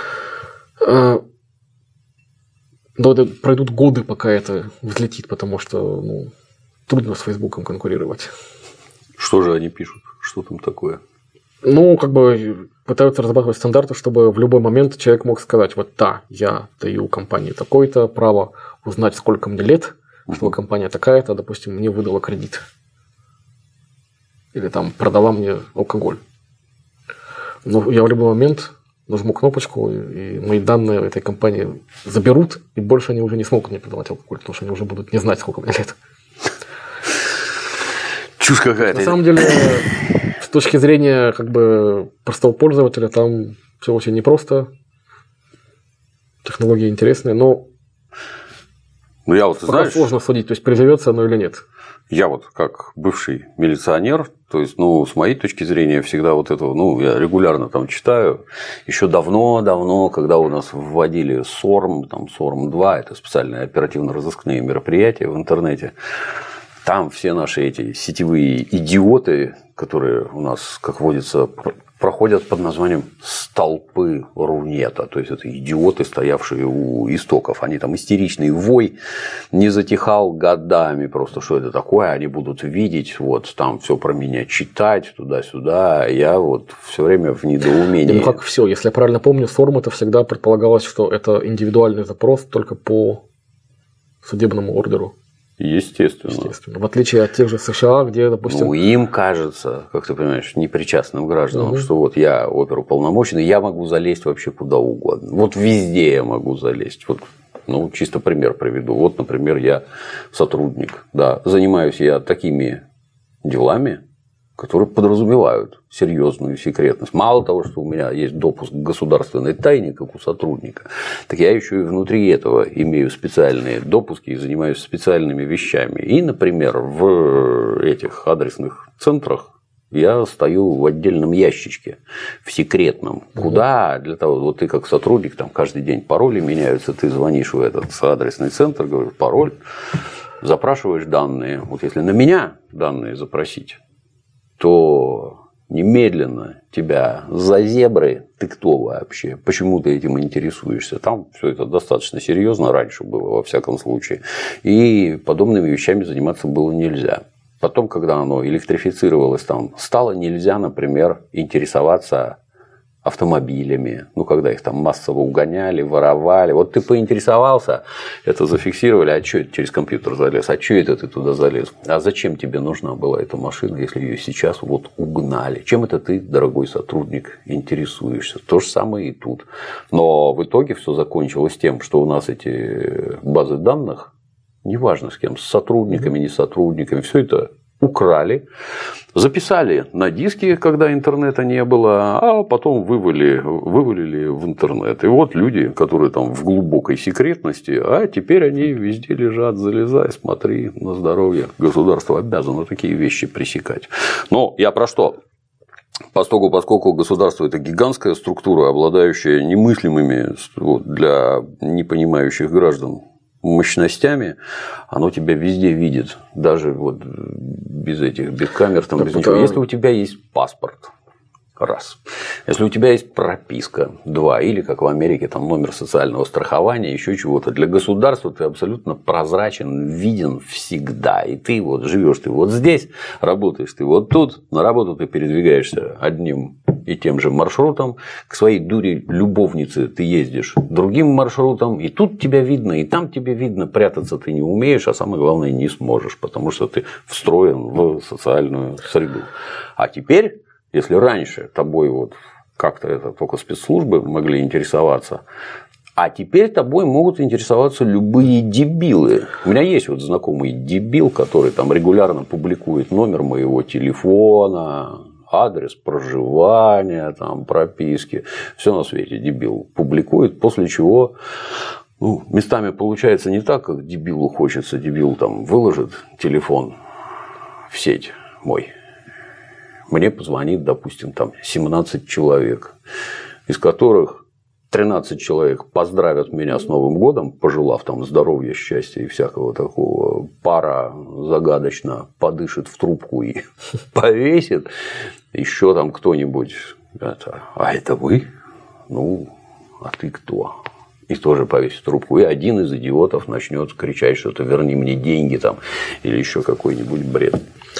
Но это пройдут годы, пока это взлетит, потому что ну, трудно с Фейсбуком конкурировать. Что же они пишут? Что там такое? Ну, как бы пытаются разрабатывать стандарты, чтобы в любой момент человек мог сказать, вот да, я даю компании такое-то право узнать, сколько мне лет, чтобы компания такая-то, допустим, мне выдала кредит. Или там продала мне алкоголь. Но я в любой момент нажму кнопочку, и мои данные этой компании заберут, и больше они уже не смогут мне продавать алкоголь, потому что они уже будут не знать, сколько мне лет. Чушь какая-то. На самом деле, с точки зрения как бы простого пользователя, там все очень непросто. Технологии интересные, но ну, я вот, знаешь, сложно судить, то есть приживется оно или нет. Я вот как бывший милиционер, то есть, ну, с моей точки зрения, всегда вот это, ну, я регулярно там читаю, еще давно-давно, когда у нас вводили СОРМ, там СОРМ два, это специальные оперативно-розыскные мероприятия в интернете, там все наши эти сетевые идиоты, которые у нас, как водится, проходят под названием столпы Рунета. То есть, это идиоты, стоявшие у истоков. Они там истеричный вой не затихал годами. Просто что это такое, они будут видеть, вот там все про меня читать, туда-сюда. Я вот все время в недоумении. Ну, как все, если я правильно помню, СОРМ это всегда предполагалось, что это индивидуальный запрос только по судебному ордеру. Естественно. Естественно. В отличие от тех же США, где, допустим... Ну, им кажется, как ты понимаешь, непричастным гражданам, угу. что вот я оперуполномоченный, я могу залезть вообще куда угодно. Вот везде я могу залезть. Вот, ну, чисто пример приведу. Вот, например, я сотрудник. Да, занимаюсь я такими делами, которые подразумевают серьезную секретность. Мало того, что у меня есть допуск к государственной тайне, как у сотрудника, так я еще и внутри этого имею специальные допуски и занимаюсь специальными вещами. И, например, в этих адресных центрах я стою в отдельном ящичке, в секретном. Куда? Для того, вот ты как сотрудник, там каждый день пароли меняются, ты звонишь в этот адресный центр, говоришь пароль, запрашиваешь данные. Вот если на меня данные запросить, то немедленно тебя за зебры, ты кто вообще, почему ты этим интересуешься, там все это достаточно серьезно раньше было, во всяком случае, и подобными вещами заниматься было нельзя. Потом, когда оно электрифицировалось, там стало нельзя, например, интересоваться автомобилями, ну, когда их там массово угоняли, воровали. Вот ты поинтересовался, это зафиксировали, а что это через компьютер залез, а что это ты туда залез, а зачем тебе нужна была эта машина, если ее сейчас вот угнали, чем это ты, дорогой сотрудник, интересуешься. То же самое и тут. Но в итоге все закончилось тем, что у нас эти базы данных, неважно с кем, с сотрудниками, не сотрудниками, все это украли, записали на диски, когда интернета не было, а потом вывалили, вывалили в интернет. И вот люди, которые там в глубокой секретности, а теперь они везде лежат, залезай, смотри на здоровье. Государство обязано такие вещи пресекать. Но я про что? Поскольку, поскольку государство – это гигантская структура, обладающая немыслимыми для непонимающих граждан мощностями, оно тебя везде видит, даже вот без этих, без камер, там, без ничего. Если у тебя есть паспорт, раз. Если у тебя есть прописка, два. Или, как в Америке, там номер социального страхования, еще чего-то. Для государства ты абсолютно прозрачен, виден всегда. И ты вот живешь ты вот здесь, работаешь ты вот тут, на работу ты передвигаешься одним и тем же маршрутом, к своей дуре любовнице ты ездишь другим маршрутом, и тут тебя видно, и там тебя видно, прятаться ты не умеешь, а самое главное не сможешь, потому что ты встроен в социальную среду. А теперь, если раньше тобой вот как-то это только спецслужбы могли интересоваться, а теперь тобой могут интересоваться любые дебилы. У меня есть вот знакомый дебил, который там регулярно публикует номер моего телефона, адрес проживания, там, прописки, все на свете дебил публикует, после чего Ну, местами получается не так, как дебилу хочется. Дебил там выложит телефон в сеть мой. Мне позвонит, допустим, там семнадцать человек, из которых тринадцать человек поздравят меня с Новым годом, пожелав там здоровья, счастья и всякого такого. Пара загадочно подышит в трубку и повесит. Еще там кто-нибудь. Это, а это вы? Ну, а ты кто? И тоже повесит трубку. И один из идиотов начнет кричать что-то: верни мне деньги там, или еще какой-нибудь бред.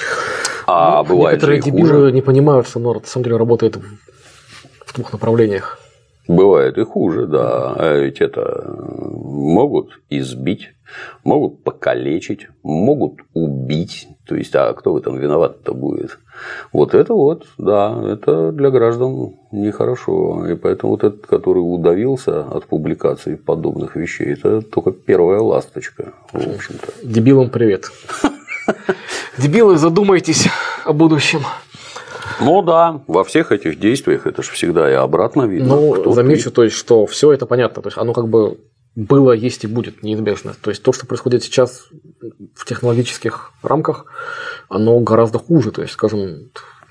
А ну, бывает некоторые же и дебилы хуже. Не понимают, что оно на самом деле работает в двух направлениях. Бывает и хуже, да. А ведь это могут избить, могут покалечить, могут убить. То есть, а кто в этом виноват-то будет? Вот это вот, да, это для граждан нехорошо. И поэтому вот этот, который удавился от публикаций подобных вещей, это только первая ласточка, в общем-то. Дебилам привет. Дебилы, задумайтесь о будущем. Ну да, во всех этих действиях это же всегда и обратно видно. Ну, замечу, то есть, что все это понятно. То есть, оно как бы было, есть и будет неизбежно. То есть, то, что происходит сейчас в технологических рамках, оно гораздо хуже. То есть, скажем,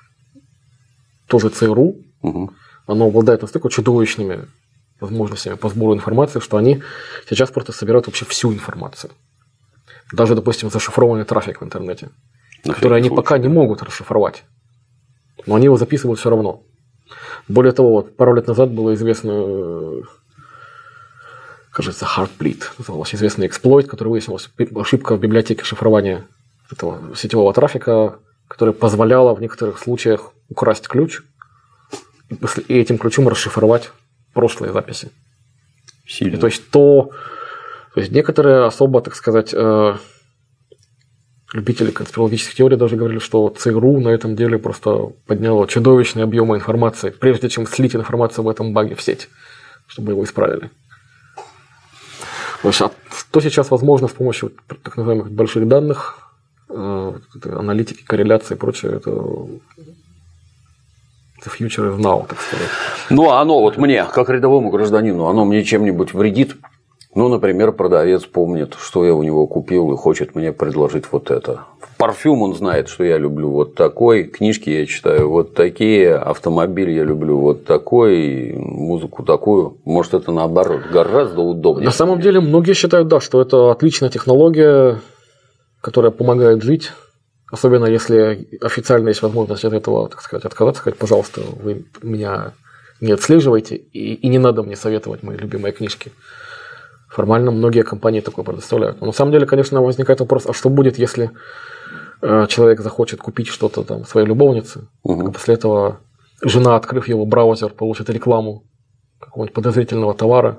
тоже ЦРУ, угу. Оно обладает настолько чудовищными возможностями по сбору информации, что они сейчас просто собирают вообще всю информацию. Даже, допустим, зашифрованный трафик в интернете, на который они случай. Пока не могут расшифровать. Но они его записывают все равно. Более того, вот пару лет назад было известно, кажется, Heartbleed, назывался известный эксплойт, который выяснилась ошибка в библиотеке шифрования этого сетевого трафика, которая позволяла в некоторых случаях украсть ключ и этим ключом расшифровать прошлые записи. И, то есть, то, то есть некоторые особо, так сказать, любители конспирологических теорий даже говорили, что ЦРУ на этом деле просто подняло чудовищные объемы информации, прежде чем слить информацию в этом баге в сеть, чтобы его исправили. То есть, а что сейчас возможно с помощью так называемых больших данных, аналитики, корреляции и прочее, это the future is now, так сказать. Ну, оно вот мне, как рядовому гражданину, оно мне чем-нибудь вредит? Ну, например, продавец помнит, что я у него купил и хочет мне предложить вот это. Парфюм он знает, что я люблю вот такой, книжки я читаю вот такие, автомобиль я люблю вот такой, музыку такую. Может, это наоборот гораздо удобнее. На самом деле, многие считают, да, что это отличная технология, которая помогает жить. Особенно если официально есть возможность от этого, так сказать, отказаться, сказать: пожалуйста, вы меня не отслеживайте и, и не надо мне советовать мои любимые книжки. Формально многие компании такое предоставляют. Но на самом деле, конечно, возникает вопрос: а что будет, если человек захочет купить что-то там своей любовнице, угу. После этого жена, открыв его браузер, получит рекламу какого-нибудь подозрительного товара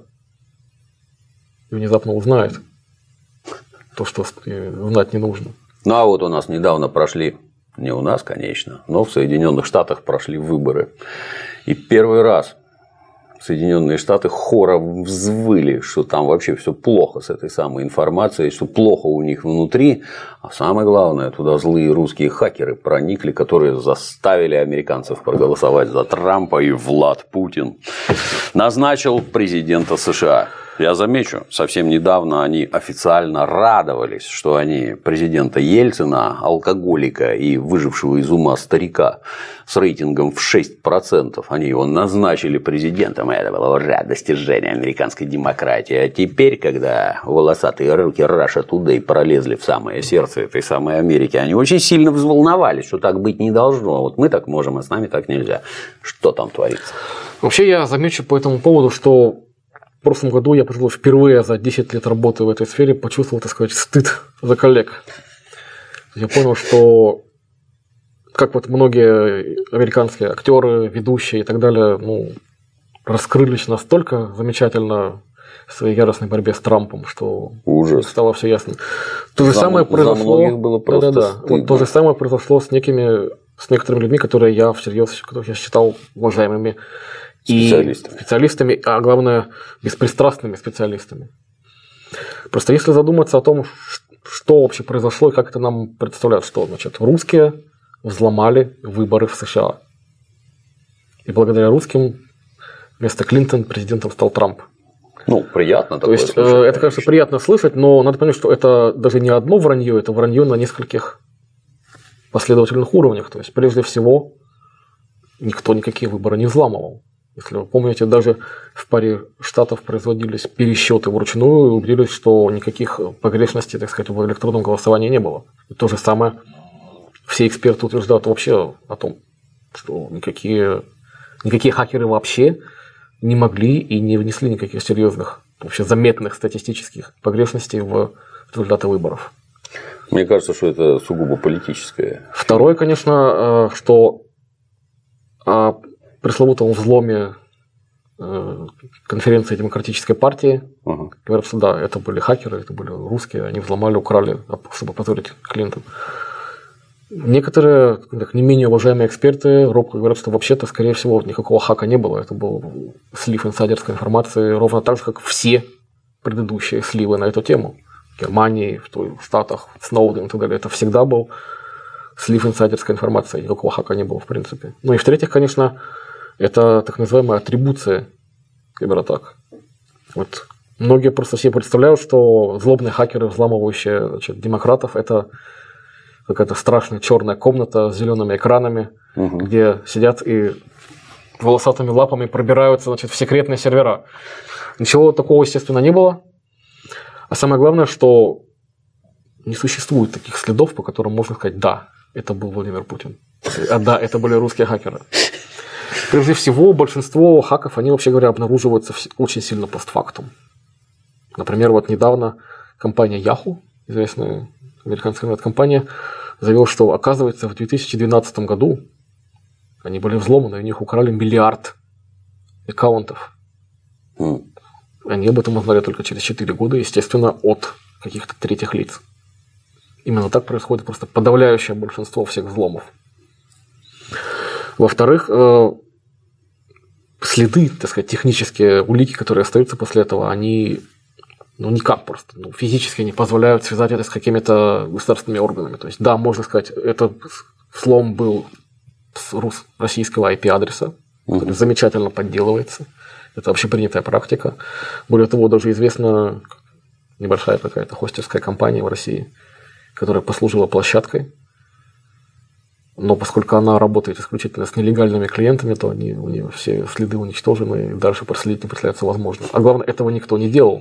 и внезапно узнает то, что знать не нужно. Ну, а вот у нас недавно прошли, не у нас, конечно, но в Соединенных Штатах прошли выборы. И первый раз Соединенные Штаты хором взвыли, что там вообще все плохо с этой самой информацией, что плохо у них внутри. А самое главное, туда злые русские хакеры проникли, которые заставили американцев проголосовать за Трампа, и Влад Путин назначил президента США. Я замечу, совсем недавно они официально радовались, что они президента Ельцина, алкоголика и выжившего из ума старика с рейтингом в шесть процентов, они его назначили президентом, и это было уже достижение американской демократии. А теперь, когда волосатые руки Russia Today пролезли в самое сердце этой самой Америки, они очень сильно взволновались, что так быть не должно. Вот мы так можем, а с нами так нельзя. Что там творится? Вообще, я замечу по этому поводу, что в прошлом году я, пожалуй, впервые за десять лет работы в этой сфере почувствовал, так сказать, стыд за коллег. Я понял, что как вот многие американские актеры, ведущие и так далее, ну, раскрылись настолько замечательно в своей яростной борьбе с Трампом, что ужас. Стало все ясно. То же за, самое произошло. Было просто да, да, да. Вот то же самое произошло с некими, с некоторыми людьми, которые я всерьез, которых я считал уважаемыми. Специалистами. И специалистами, а главное, беспристрастными специалистами. Просто если задуматься о том, что вообще произошло и как это нам представляют, что значит, русские взломали выборы в США. И благодаря русским вместо Клинтон президентом стал Трамп. Ну, приятно. То есть, слышать, это, конечно, приятно слышать, но надо понять, что это даже не одно вранье, это вранье на нескольких последовательных уровнях. То есть, прежде всего, никто никакие выборы не взламывал. Если вы помните, даже в паре штатов производились пересчеты вручную и убедились, что никаких погрешностей, так сказать, в электронном голосовании не было. И то же самое все эксперты утверждают вообще о том, что никакие, никакие хакеры вообще не могли и не внесли никаких серьезных, вообще заметных статистических погрешностей в результаты выборов. Мне кажется, что это сугубо политическое. Второе, конечно, что о пресловутом взломе конференции Демократической партии. Uh-huh. Говорят, что да, это были хакеры, это были русские, они взломали, украли, чтобы опозорить Клинтон. Некоторые так, не менее уважаемые эксперты робко говорят, что вообще-то, скорее всего, никакого хака не было. Это был слив инсайдерской информации, ровно так же, как все предыдущие сливы на эту тему. В Германии, в Штатах, Сноуден и так далее. Это всегда был слив инсайдерской информации. Никакого хака не было, в принципе. Ну и в-третьих, конечно, это так называемая атрибуция кибератак. Вот многие просто себе представляют, что злобные хакеры, взламывающие, значит, демократов, это какая-то страшная черная комната с зелеными экранами, угу. где сидят и волосатыми лапами пробираются, значит, в секретные сервера. Ничего такого, естественно, не было. А самое главное, что не существует таких следов, по которым можно сказать, да, это был Владимир Путин. А да, это были русские хакеры. Прежде всего, большинство хаков, они, вообще говоря, обнаруживаются очень сильно постфактум. Например, вот недавно компания Yahoo, известная американская интернет-компания, заявила, что, оказывается, в две тысячи двенадцатом году они были взломаны, и у них украли миллиард аккаунтов. Mm. Они об этом узнали только через четыре года, естественно, от каких-то третьих лиц. Именно так происходит просто подавляющее большинство всех взломов. Во-вторых, следы, так сказать, технические улики, которые остаются после этого, они ну, никак просто ну, физически не позволяют связать это с какими-то государственными органами. То есть, да, можно сказать, этот взлом был с российского ай пи-адреса, mm-hmm. который замечательно подделывается. Это общепринятая практика. Более того, даже известна небольшая какая-то хостерская компания в России, которая послужила площадкой. Но поскольку она работает исключительно с нелегальными клиентами, то они, у нее все следы уничтожены, и дальше проследить не представляется возможным. А главное, этого никто не делал.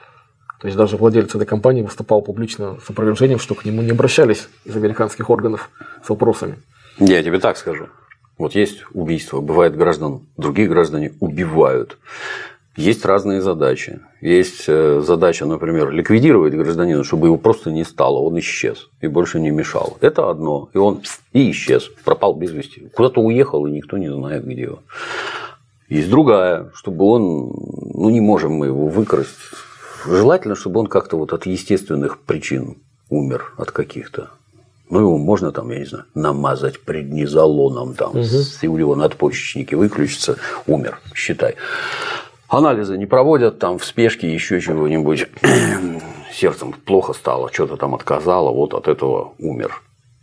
То есть даже владелец этой компании выступал публично с опровержением, что к нему не обращались из американских органов с вопросами. Я тебе так скажу. Вот есть убийство, бывает граждан, другие граждане убивают. Есть разные задачи. Есть задача, например, ликвидировать гражданина, чтобы его просто не стало, он исчез и больше не мешал. Это одно, и он и исчез, пропал без вести. Куда-то уехал, и никто не знает, где он. Есть другая, чтобы он, ну не можем мы его выкрасть. Желательно, чтобы он как-то вот от естественных причин умер, от каких-то. Ну, его можно там, я не знаю, намазать преднизолоном, там, угу. и у него надпочечники выключатся, умер, считай. Анализы не проводят, там в спешке еще чего-нибудь, сердцем плохо стало, что-то там отказало, вот от этого умер.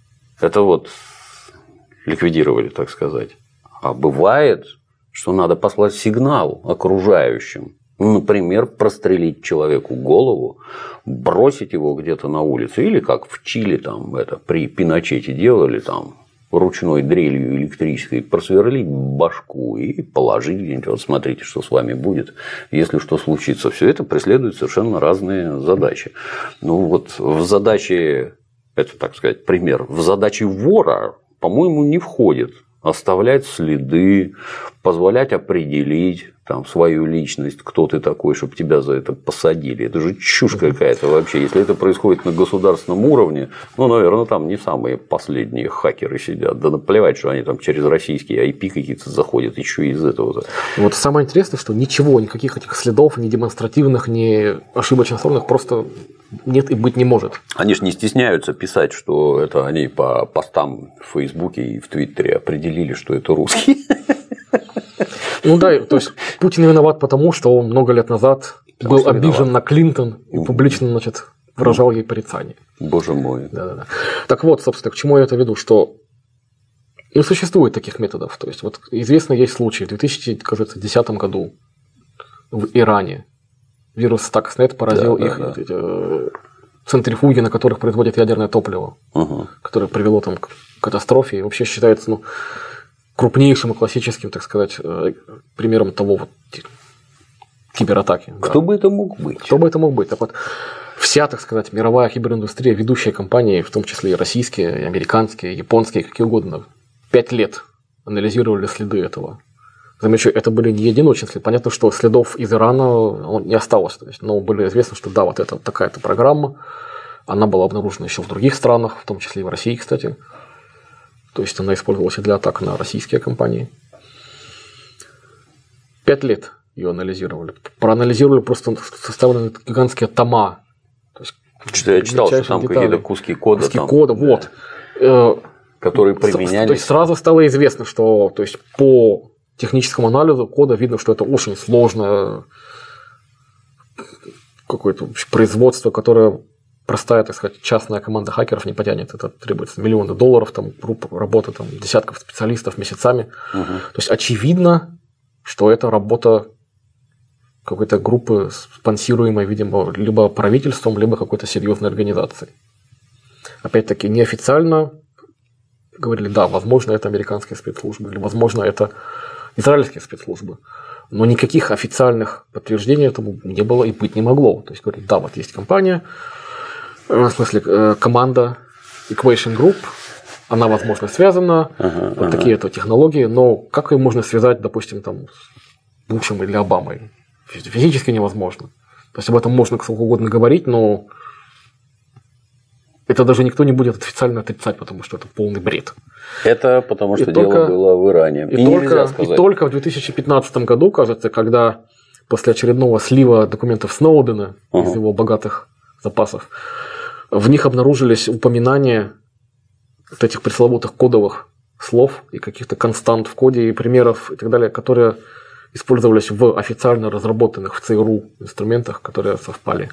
Это вот ликвидировали, так сказать. А бывает, что надо послать сигнал окружающим. Например, прострелить человеку голову, бросить его где-то на улице, или как в Чили там это при Пиночете делали, там ручной дрелью электрической просверлить башку и положить где-нибудь. Вот смотрите, что с вами будет, если что случится. Все это преследует совершенно разные задачи. Ну вот в задачи, это так сказать пример, в задачи вора, по-моему, не входит оставлять следы, позволять определить там, свою личность, кто ты такой, чтобы тебя за это посадили. Это же чушь какая-то вообще. Если это происходит на государственном уровне, ну, наверное, там не самые последние хакеры сидят. Да наплевать, что они там через российские ай пи какие-то заходят еще из этого. Вот самое интересное, что ничего, никаких этих следов, ни демонстративных, ни ошибочных стороных просто нет и быть не может. Они же не стесняются писать, что это они по постам в Фейсбуке и в Твиттере определили, что это русские. Ну да, то есть Путин виноват потому, что он много лет назад потому был обижен виноват. на Клинтон и публично, значит, выражал ей порицание. Боже мой. Да-да-да. Так вот, собственно, к чему я это веду, что не существует таких методов. То есть вот известно есть случай в две тысячи десятом году в Иране вирус Stuxnet поразил да, их да, да. Эти, центрифуги, на которых производят ядерное топливо, угу. которое привело там, к катастрофе и вообще считается ну, крупнейшим и классическим, так сказать, примером того вот, кибератаки. Кто да. бы это мог быть? Кто бы это мог быть? Так вот, вся, так сказать, мировая кибериндустрия, ведущие компании, в том числе и российские, и американские, и японские, какие угодно, пять лет анализировали следы этого. Замечу, это были не одиночные следы. Понятно, что следов из Ирана не осталось. То есть, но было известно, что да, вот это такая-то программа. Она была обнаружена еще в других странах, в том числе и в России, кстати. То есть она использовалась и для атак на российские компании. Пять лет ее анализировали. Проанализировали просто составлены гигантские тома. То есть, что я читал, что там какие-то куски кода. Куски там, кода, да. вот. Которые применялись. То есть сразу стало известно, что то есть, по техническому анализу кода видно, что это очень сложное какое-то производство, которое простая, так сказать, частная команда хакеров не потянет. Это требуется миллионы долларов, там, группа работы там, десятков специалистов месяцами. Угу. То есть очевидно, что это работа какой-то группы, спонсируемой, видимо, либо правительством, либо какой-то серьезной организацией. Опять-таки, неофициально говорили, да, возможно, это американские спецслужбы, или, возможно, это израильские спецслужбы. Но никаких официальных подтверждений этому не было и быть не могло. То есть, говорят, да, вот есть компания, в смысле, команда Equation Group, она, возможно, связана, ага, вот ага. такие-то технологии, но как ее можно связать, допустим, там, с Бушем или Обамой? Физически невозможно. То есть, об этом можно сколько угодно говорить, но это даже никто не будет официально отрицать, потому что это полный бред. Это потому что и дело только, было в Иране. И, и, только, и только в две тысячи пятнадцатом году, кажется, когда после очередного слива документов Сноудена uh-huh. из его богатых запасов, в них обнаружились упоминания вот этих пресловутых кодовых слов и каких-то констант в коде и примеров и так далее, которые использовались в официально разработанных в ЦРУ инструментах, которые совпали.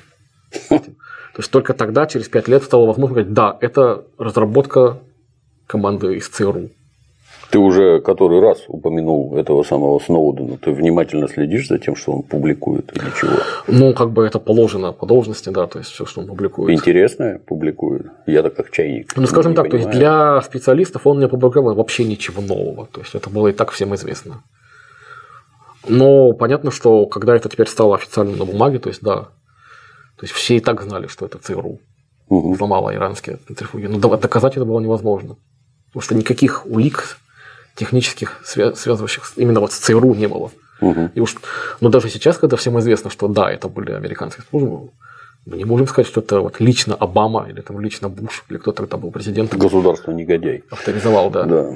То есть только тогда, через пять лет, стало возможно сказать, да, это разработка команды из ЦРУ. Ты уже который раз упомянул этого самого Сноудена. Ты внимательно следишь за тем, что он публикует или чего? Ну, как бы это положено по должности, да, то есть все, что он публикует. Интересное публикует. Я-то как чайник. Ну, скажем так, понимаю. То есть для специалистов он не опубликовал вообще ничего нового. То есть это было и так всем известно. Но понятно, что когда это теперь стало официально на бумаге, то есть да. То есть все и так знали, что это ЦРУ угу. взломало иранские центрифуги. Но доказать это было невозможно. Потому что никаких улик технических, связывающих именно вот с ЦРУ не было. Угу. И уж, но даже сейчас, когда всем известно, что да, это были американские службы, мы не можем сказать, что это вот лично Обама или там лично Буш, или кто тогда был президентом. Государство негодяй. Авторизовал, да. да.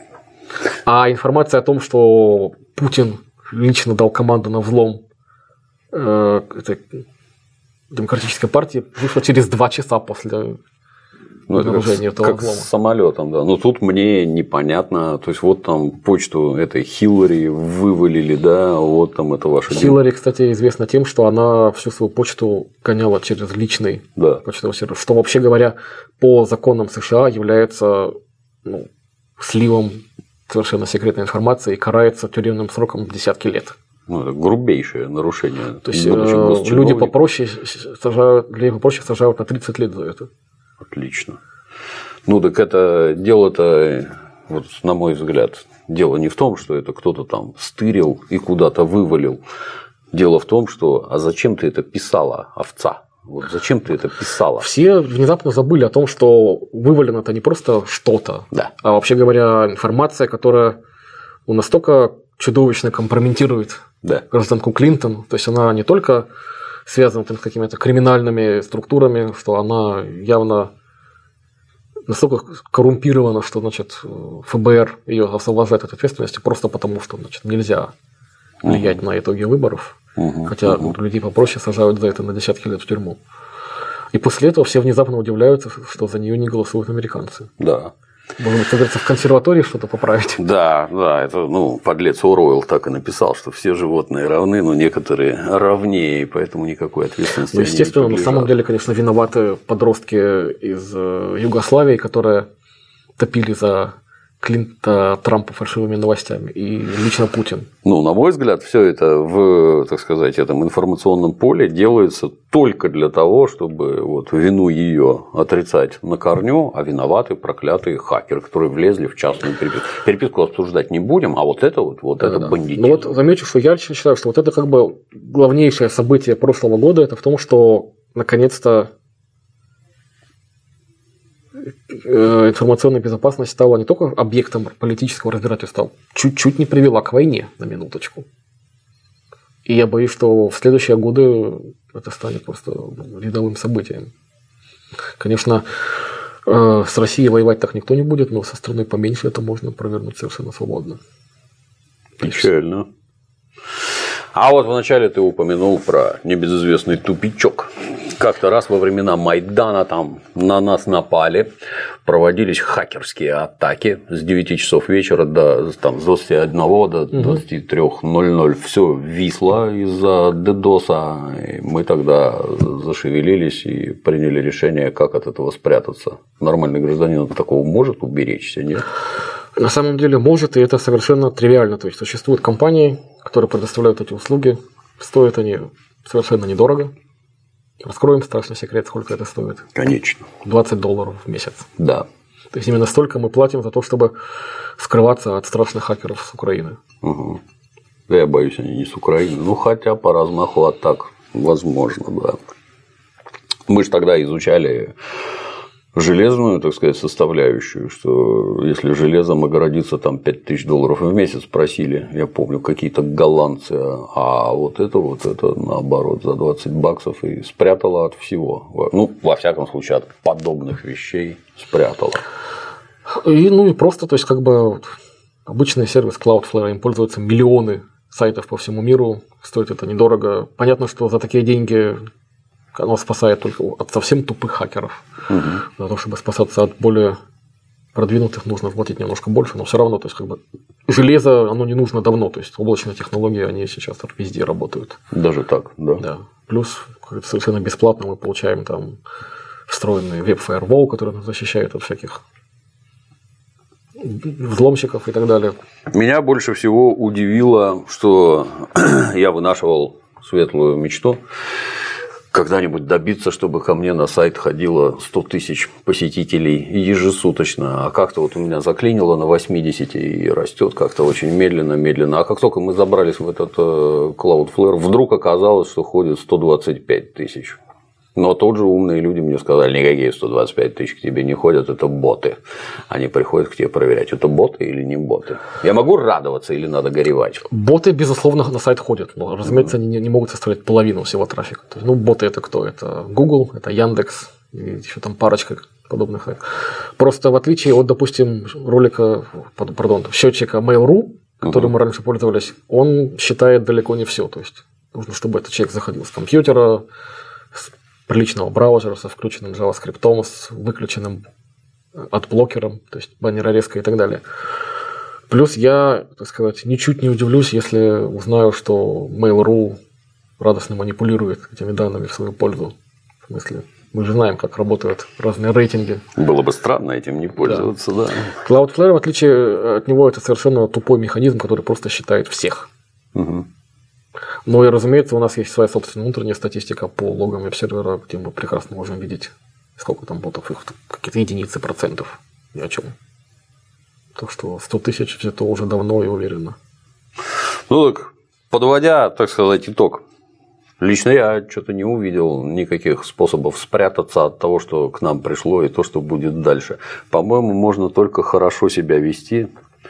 А информация о том, что Путин лично дал команду на взлом э, этой демократической партии, вышла через два часа после ну, обнаружения этого как взлома. С самолетом, да. Но тут мне непонятно. То есть, вот там почту этой Хиллари вывалили, да, вот там это ваше Хиллари, дело. Кстати, известна тем, что она всю свою почту гоняла через личный да. почтовый сервер, что, вообще говоря, по законам США является ну, сливом совершенно секретной информации и карается тюремным сроком десятки лет. Ну, это грубейшее нарушение. То есть люди попроще сажают, людей попроще сажают на тридцать лет за это. Отлично. Ну, так это дело-то, вот, на мой взгляд, дело не в том, что это кто-то там стырил и куда-то вывалил. Дело в том, что а зачем ты это писала, овца? Вот зачем ты это писала? Все внезапно забыли о том, что вывалено это не просто что-то, да. а вообще говоря, информация, которая ну, настолько чудовищно компрометирует да. гражданку Клинтон. То есть она не только связана там, с какими-то криминальными структурами, что она явно настолько коррумпирована, что значит, ФБР ее освобождает от ответственности просто потому, что значит, нельзя влиять угу. на итоги выборов. Угу. Хотя угу. людей попроще сажают за это на десятки лет в тюрьму. И после этого все внезапно удивляются, что за нее не голосуют американцы. Да. Можно, как говорится, в консерватории что-то поправить. Да, да, это, ну, подлец Оруэлл так и написал, что все животные равны, но некоторые равнее, поэтому никакой ответственности ну, естественно, не на самом деле, конечно, виноваты подростки из Югославии, которые топили за Клинта Трампа фальшивыми новостями, и лично Путин. Ну, на мой взгляд, все это в, так сказать, этом информационном поле делается только для того, чтобы вот вину ее отрицать на корню, а виноваты проклятые хакеры, которые влезли в частную переписку. Переписку обсуждать не будем, а вот это вот, вот да, это да. бандитизм. Ну вот замечу, что я лично считаю, что вот это как бы главнейшее событие прошлого года, это в том, что наконец-то информационная безопасность стала не только объектом политического разбирательства, чуть-чуть не привела к войне, на минуточку. И я боюсь, что в следующие годы это станет просто рядовым событием. Конечно, с Россией воевать так никто не будет, но со страной поменьше это можно провернуть совершенно свободно. Печально. А вот вначале ты упомянул про небезызвестный тупичок. Как-то раз во времена Майдана там на нас напали, проводились хакерские атаки с девяти часов вечера до там, с двадцати одного до двадцати трёх ноль-ноль. Все висло из-за дедоса. И мы тогда зашевелились и приняли решение, как от этого спрятаться. Нормальный гражданин от такого может уберечься, нет? На самом деле может, и это совершенно тривиально. То есть существуют компании, которые предоставляют эти услуги. Стоят они совершенно недорого. Раскроем страшный секрет, сколько это стоит. Конечно. двадцать долларов в месяц. Да. То есть именно столько мы платим за то, чтобы скрываться от страшных хакеров с Украины. Угу. Я боюсь, они не с Украины. Ну, хотя по размаху атак возможно, да. Мы же тогда изучали железную, так сказать, составляющую, что если железом огородиться там пять тысяч долларов в месяц просили, я помню, какие-то голландцы, а вот это вот это наоборот за двадцать баксов и спрятала от всего. Ну, во всяком случае, от подобных вещей спрятала. И, ну и просто, то есть, как бы обычный сервис Cloudflare, им пользуются миллионы сайтов по всему миру, стоит это недорого. Понятно, что за такие деньги оно спасает только от совсем тупых хакеров. Угу. Для того, чтобы спасаться от более продвинутых, нужно платить немножко больше, но все равно, то есть, как бы железо, оно не нужно давно, то есть облачные технологии, они сейчас везде работают. Даже так, да. Да. Плюс совершенно бесплатно мы получаем там встроенный веб-фаервол, который нас защищает от всяких взломщиков и так далее. Меня больше всего удивило, что я вынашивал светлую мечту когда-нибудь добиться, чтобы ко мне на сайт ходило сто тысяч посетителей ежесуточно. А как-то вот у меня заклинило на восьмидесяти и растет как-то очень медленно-медленно. А как только мы забрались в этот Cloudflare, вдруг оказалось, что ходит сто двадцать пять тысяч. Но тут же умные люди мне сказали, никакие сто двадцать пять тысяч к тебе не ходят, это боты. Они приходят к тебе проверять, это боты или не боты. Я могу радоваться или надо горевать? Боты, безусловно, на сайт ходят, но, разумеется, они не могут составлять половину всего трафика. То есть, ну, боты это кто? Это Google, это Яндекс, и еще там парочка подобных. Просто в отличие от, допустим, ролика, пардон, счетчика Mail.ru, которым угу. мы раньше пользовались, он считает далеко не все. То есть нужно, чтобы этот человек заходил с компьютера, с приличного браузера, со включенным JavaScript, с выключенным отблокером, то есть баннерорезкой и так далее. Плюс я, так сказать, ничуть не удивлюсь, если узнаю, что Mail.ru радостно манипулирует этими данными в свою пользу. В смысле, мы же знаем, как работают разные рейтинги. Было бы странно этим не пользоваться, да. да. Cloudflare, в отличие от него, это совершенно тупой механизм, который просто считает всех. Угу. Но и, разумеется, у нас есть своя собственная внутренняя статистика по логам веб-сервера, где мы прекрасно можем видеть, сколько там ботов, их какие-то единицы процентов, ни о чем. Так что сто тысяч это уже давно и уверенно. Ну так, подводя, так сказать, итог. Лично я что-то не увидел никаких способов спрятаться от того, что к нам пришло, и то, что будет дальше. По-моему, можно только хорошо себя вести,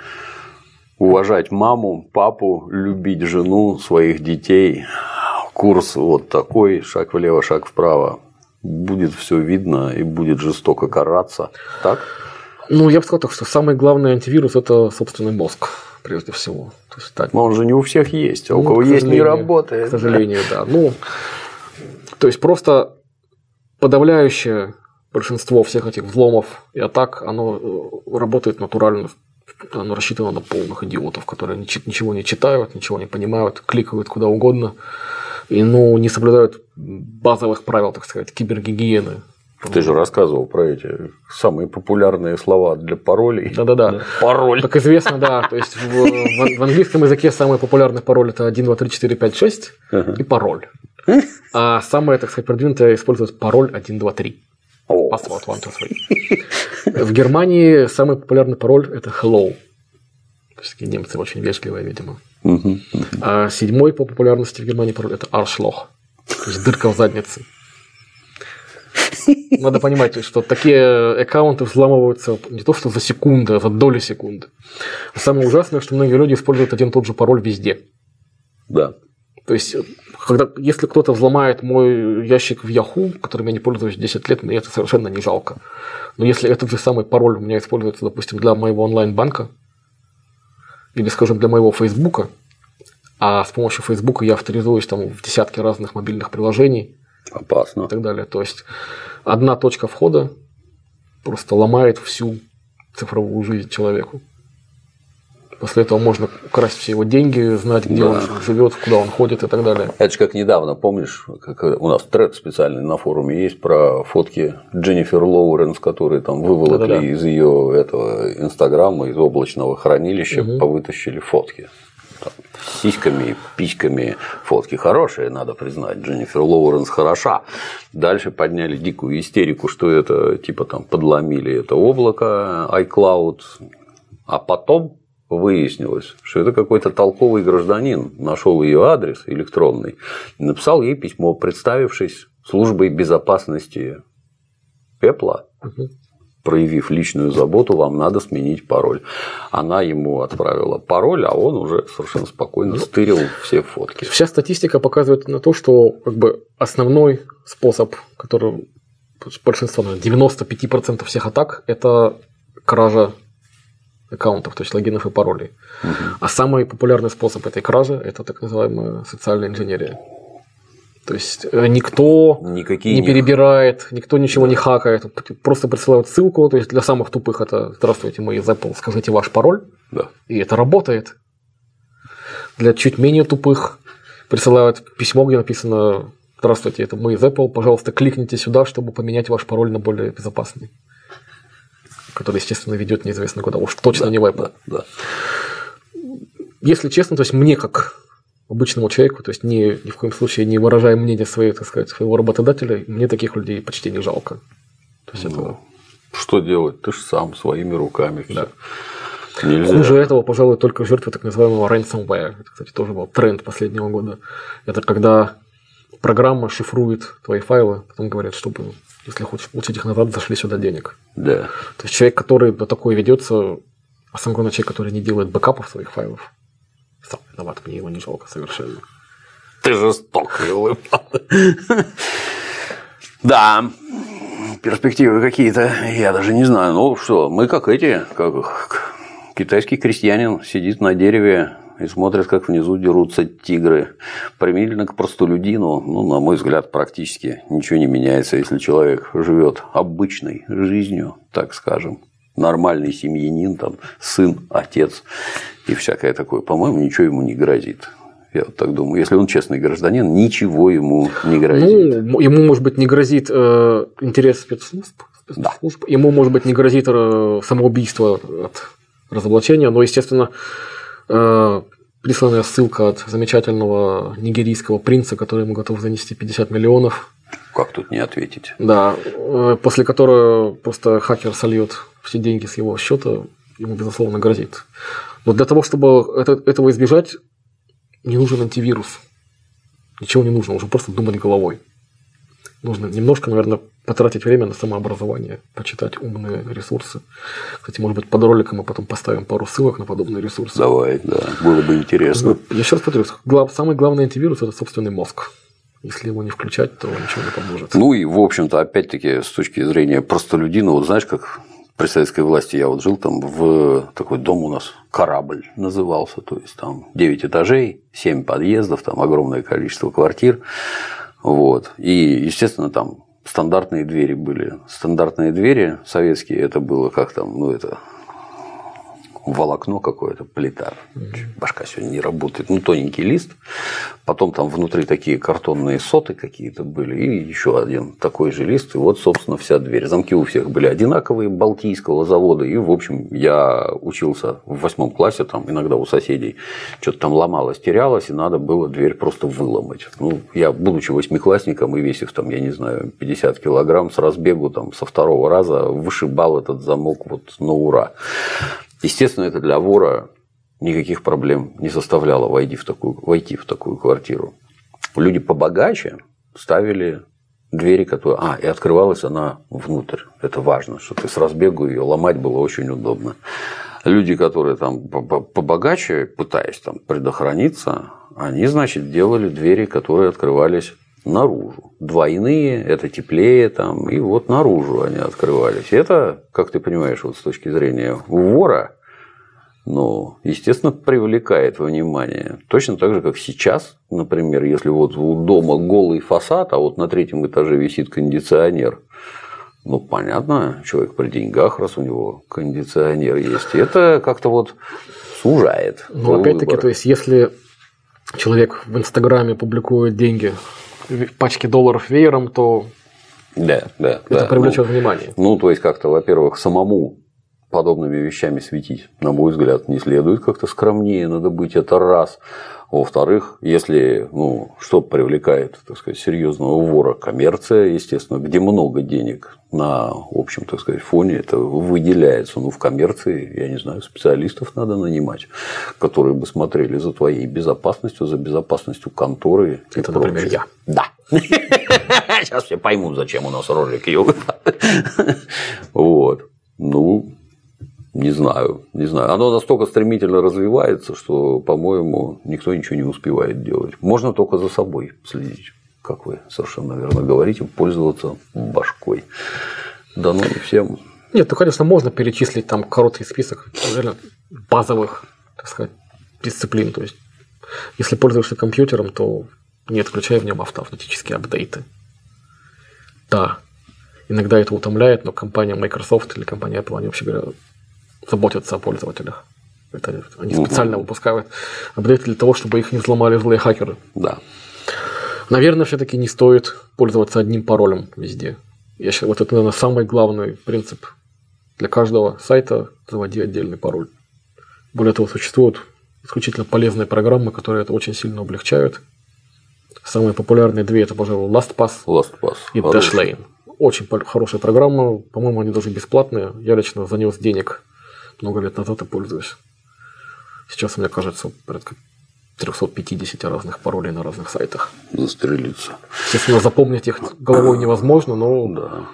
уважать маму, папу, любить жену, своих детей. Курс вот такой, шаг влево, шаг вправо. Будет все видно и будет жестоко караться. Так? Ну, я бы сказал так, что самый главный антивирус – это собственный мозг, прежде всего. То есть, да. Но он же не у всех есть, а у ну, кого есть, не работает. К сожалению, да. Ну, то есть, просто подавляющее большинство всех этих взломов и атак, оно работает натурально. Оно рассчитано на полных идиотов, которые ничего не читают, ничего не понимают, кликают куда угодно и ну, не соблюдают базовых правил, так сказать, кибергигиены. Ты же рассказывал про эти самые популярные слова для паролей. Да-да-да. Пароль. Как известно, да. То есть в, в, в английском языке самый популярный пароль это один, два, три, четыре, пять, шесть uh-huh. и пароль. А самое, так сказать, продвинутое использует пароль один, два, три. Oh. Password один, два, три. В Германии самый популярный пароль это hello. То есть такие немцы очень вежливые, видимо. Uh-huh. Uh-huh. А седьмой по популярности в Германии пароль это Arschloch. То есть дырка в заднице. Надо понимать, что такие аккаунты взламываются не то что за секунду, а за доли секунды. Самое ужасное, что многие люди используют один и тот же пароль везде. Да. То есть, когда, если кто-то взломает мой ящик в Yahoo, которым я не пользуюсь десять лет, мне это совершенно не жалко. Но если этот же самый пароль у меня используется, допустим, для моего онлайн-банка, или, скажем, для моего Фейсбука, а с помощью Фейсбука я авторизуюсь там в десятки разных мобильных приложений, опасно. И так далее. То есть одна точка входа просто ломает всю цифровую жизнь человеку. После этого можно украсть все его деньги, знать, где да. он живет, куда он ходит и так далее. Это же как недавно, помнишь, как у нас тред специальный на форуме есть про фотки Дженнифер Лоуренс, которые там выволокли Да-да-да. из ее этого инстаграма, из облачного хранилища, угу. повытащили фотки. Там, с сиськами, письками, фотки хорошие, надо признать. Дженнифер Лоуренс хороша. Дальше подняли дикую истерику, что это типа там подломили это облако iCloud, а потом выяснилось, что это какой-то толковый гражданин нашел ее адрес электронный и написал ей письмо, представившись службой безопасности Apple. Угу. Проявив личную заботу, вам надо сменить пароль. Она ему отправила пароль, а он уже совершенно спокойно стырил все фотки. Вся статистика показывает на то, что как бы основной способ, который большинство, девяносто пять процентов всех атак, это кража аккаунтов, то есть логинов и паролей. Угу. А самый популярный способ этой кражи – это так называемая социальная инженерия. То есть никто Никакие не перебирает, никто ничего да. не хакает, просто присылают ссылку. То есть для самых тупых это «Здравствуйте, мы из Apple, скажите ваш пароль», да. и это работает. Для чуть менее тупых присылают письмо, где написано «Здравствуйте, это мы из Apple, пожалуйста, кликните сюда, чтобы поменять ваш пароль на более безопасный», который, естественно, ведет неизвестно куда, уж точно да, не в Apple. Да, да. Если честно, то есть мне как обычному человеку, то есть ни, ни в коем случае не выражая мнение своей, так сказать, своего работодателя, мне таких людей почти не жалко. То есть ну, это... Что делать? Ты же сам своими руками. Да. Все. Нельзя. Хуже этого, пожалуй, только жертвы так называемого ransomware. Это, кстати, тоже был тренд последнего года. Это когда программа шифрует твои файлы, потом говорят, чтобы, если хочешь получить их назад, зашли сюда денег. Да. То есть человек, который до такой ведется, а самое главное, человек, который не делает бэкапов своих файлов, сам виноват, мне его не жалко совершенно. Ты жестокий, улыбка. Да, перспективы какие-то, я даже не знаю. Ну что, мы как эти, как китайский крестьянин сидит на дереве и смотрит, как внизу дерутся тигры. Применительно к простолюдину, ну, на мой взгляд, практически ничего не меняется, если человек живет обычной жизнью, так скажем. Нормальный семьянин, там, сын, отец и всякое такое. По-моему, ничего ему не грозит. Я вот так думаю. Если он честный гражданин, ничего ему не грозит. Ну, ему, может быть, не грозит э, интерес спецслужб, спецслужб. Да. Ему, может быть, не грозит э, самоубийство от разоблачения, но, естественно, э, присланная ссылка от замечательного нигерийского принца, который ему готов занести пятьдесят миллионов. Как тут не ответить? Да, э, после которого просто хакер сольет все деньги с его счета, ему, безусловно, грозит. Но для того, чтобы это, этого избежать, не нужен антивирус. Ничего не нужно, нужно просто думать головой. Нужно немножко, наверное, потратить время на самообразование, почитать умные ресурсы. Кстати, может быть, под роликом мы потом поставим пару ссылок на подобные ресурсы. Давай, да, было бы интересно. Я еще раз повторюсь, глав, самый главный антивирус – это собственный мозг. Если его не включать, то ничего не поможет. Ну и, в общем-то, опять-таки, с точки зрения простолюдина, вот знаешь, как при советской власти я вот жил там в такой дом у нас, корабль назывался, то есть там девять этажей, семь подъездов, там огромное количество квартир, вот, и, естественно, там стандартные двери были, стандартные двери советские, это было как там, ну это волокно какое-то, плита. Башка сегодня не работает. Ну, тоненький лист. Потом там внутри такие картонные соты какие-то были. И еще один такой же лист. И вот, собственно, вся дверь. Замки у всех были одинаковые, Балтийского завода. И, в общем, я учился в восьмом классе, там иногда у соседей что-то там ломалось, терялось, и надо было дверь просто выломать. Ну, я, будучи восьмиклассником и весив там, я не знаю, пятьдесят килограмм, с разбегу там со второго раза вышибал этот замок вот на ура. Естественно, это для вора никаких проблем не составляло войти в такую, войти в такую квартиру. Люди побогаче ставили двери, которые... А, и открывалась она внутрь. Это важно, что ты с разбегу ее ломать было очень удобно. Люди, которые там побогаче, пытаясь там предохраниться, они, значит, делали двери, которые открывались наружу. Двойные, это теплее там, и вот наружу они открывались. И это, как ты понимаешь, вот с точки зрения вора, ну, естественно, привлекает внимание. Точно так же, как сейчас, например, если вот у дома голый фасад, а вот на третьем этаже висит кондиционер. Ну, понятно, человек при деньгах, раз у него кондиционер есть. Это как-то вот сужает. Ну, опять-таки, то есть, если человек в Инстаграме публикует деньги, пачки долларов веером, то да, да, это да. привлечет ну, внимание. Ну, то есть, как-то, во-первых, самому подобными вещами светить, на мой взгляд, не следует, как-то скромнее надо быть, это раз. Во-вторых, если, ну, что привлекает, так сказать, серьезного вора, коммерция, естественно, где много денег на общем, так сказать, фоне, это выделяется. Ну, в коммерции, я не знаю, специалистов надо нанимать, которые бы смотрели за твоей безопасностью, за безопасностью конторы. Это, например, я. Да. Сейчас все поймут, зачем у нас ролик йога. Вот. Ну, не знаю, не знаю. Оно настолько стремительно развивается, что, по-моему, никто ничего не успевает делать. Можно только за собой следить, как вы совершенно верно говорите, пользоваться башкой. Да ну не всем. Нет, ну, конечно, можно перечислить там короткий список базовых, так сказать, дисциплин. То есть, если пользуешься компьютером, то не отключай в нем автоматические апдейты. Да, иногда это утомляет, но компания Microsoft или компания Apple, они вообще говоря, заботятся о пользователях. Это они специально выпускают апдейты для того, чтобы их не взломали злые хакеры. Да. Наверное, все-таки не стоит пользоваться одним паролем везде. Я считаю, вот это, наверное, самый главный принцип. Для каждого сайта заводи отдельный пароль. Более того, существуют исключительно полезные программы, которые это очень сильно облегчают. Самые популярные две – это, пожалуй, LastPass, LastPass и Dashlane. Очень хорошая программа. По-моему, они даже бесплатные. Я лично занес денег много лет назад и пользуюсь. Сейчас, мне кажется, порядка триста пятьдесят разных паролей на разных сайтах. Застрелиться. Естественно, запомнить их головой невозможно, но... Да.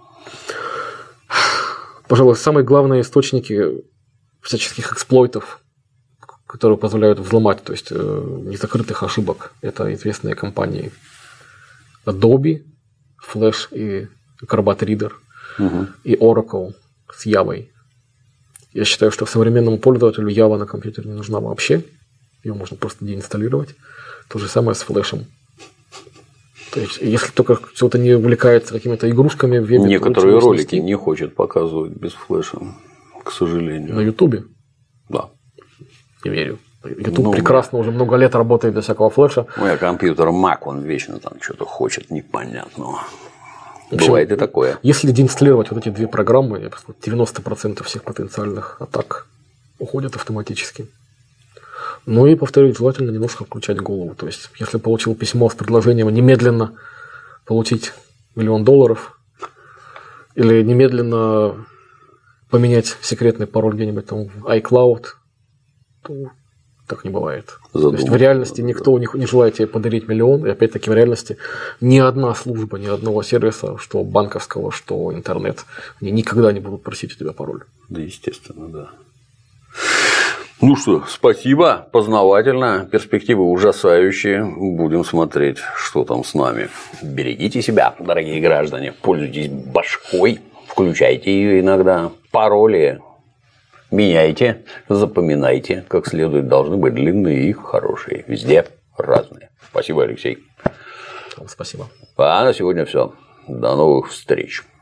Пожалуй, самые главные источники всяческих эксплойтов, которые позволяют взломать, то есть незакрытых ошибок, это известные компании Adobe, Flash и Acrobat Reader, угу. и Oracle с Java. Я считаю, что современному пользователю Java на компьютере не нужна вообще. Ее можно просто деинсталлировать. То же самое с флешем. То есть, если только кто-то не увлекается какими-то игрушками в вебе. Некоторые ролики не хочет показывать без флеша, к сожалению. На Ютубе? Да. Не верю. Ютуб ну, прекрасно уже много лет работает без всякого флеша. У меня компьютер Mac, он вечно там что-то хочет непонятного. Общем, бывает и такое. Если деинсталлировать вот эти две программы, девяносто процентов всех потенциальных атак уходят автоматически. Ну и, повторюсь, желательно немножко включать голову. То есть, если получил письмо с предложением немедленно получить миллион долларов или немедленно поменять секретный пароль где-нибудь там в iCloud, то так не бывает. Задумал. То есть, в реальности никто не желает тебе подарить миллион, и опять-таки в реальности ни одна служба, ни одного сервиса, что банковского, что интернет, они никогда не будут просить у тебя пароль. Да, естественно, да. Ну что, спасибо, познавательно, перспективы ужасающие, будем смотреть, что там с нами. Берегите себя, дорогие граждане, пользуйтесь башкой, включайте ее иногда, пароли меняйте, запоминайте, как следует, должны быть длинные и хорошие, везде разные. Спасибо, Алексей. Спасибо. А на сегодня все. До новых встреч.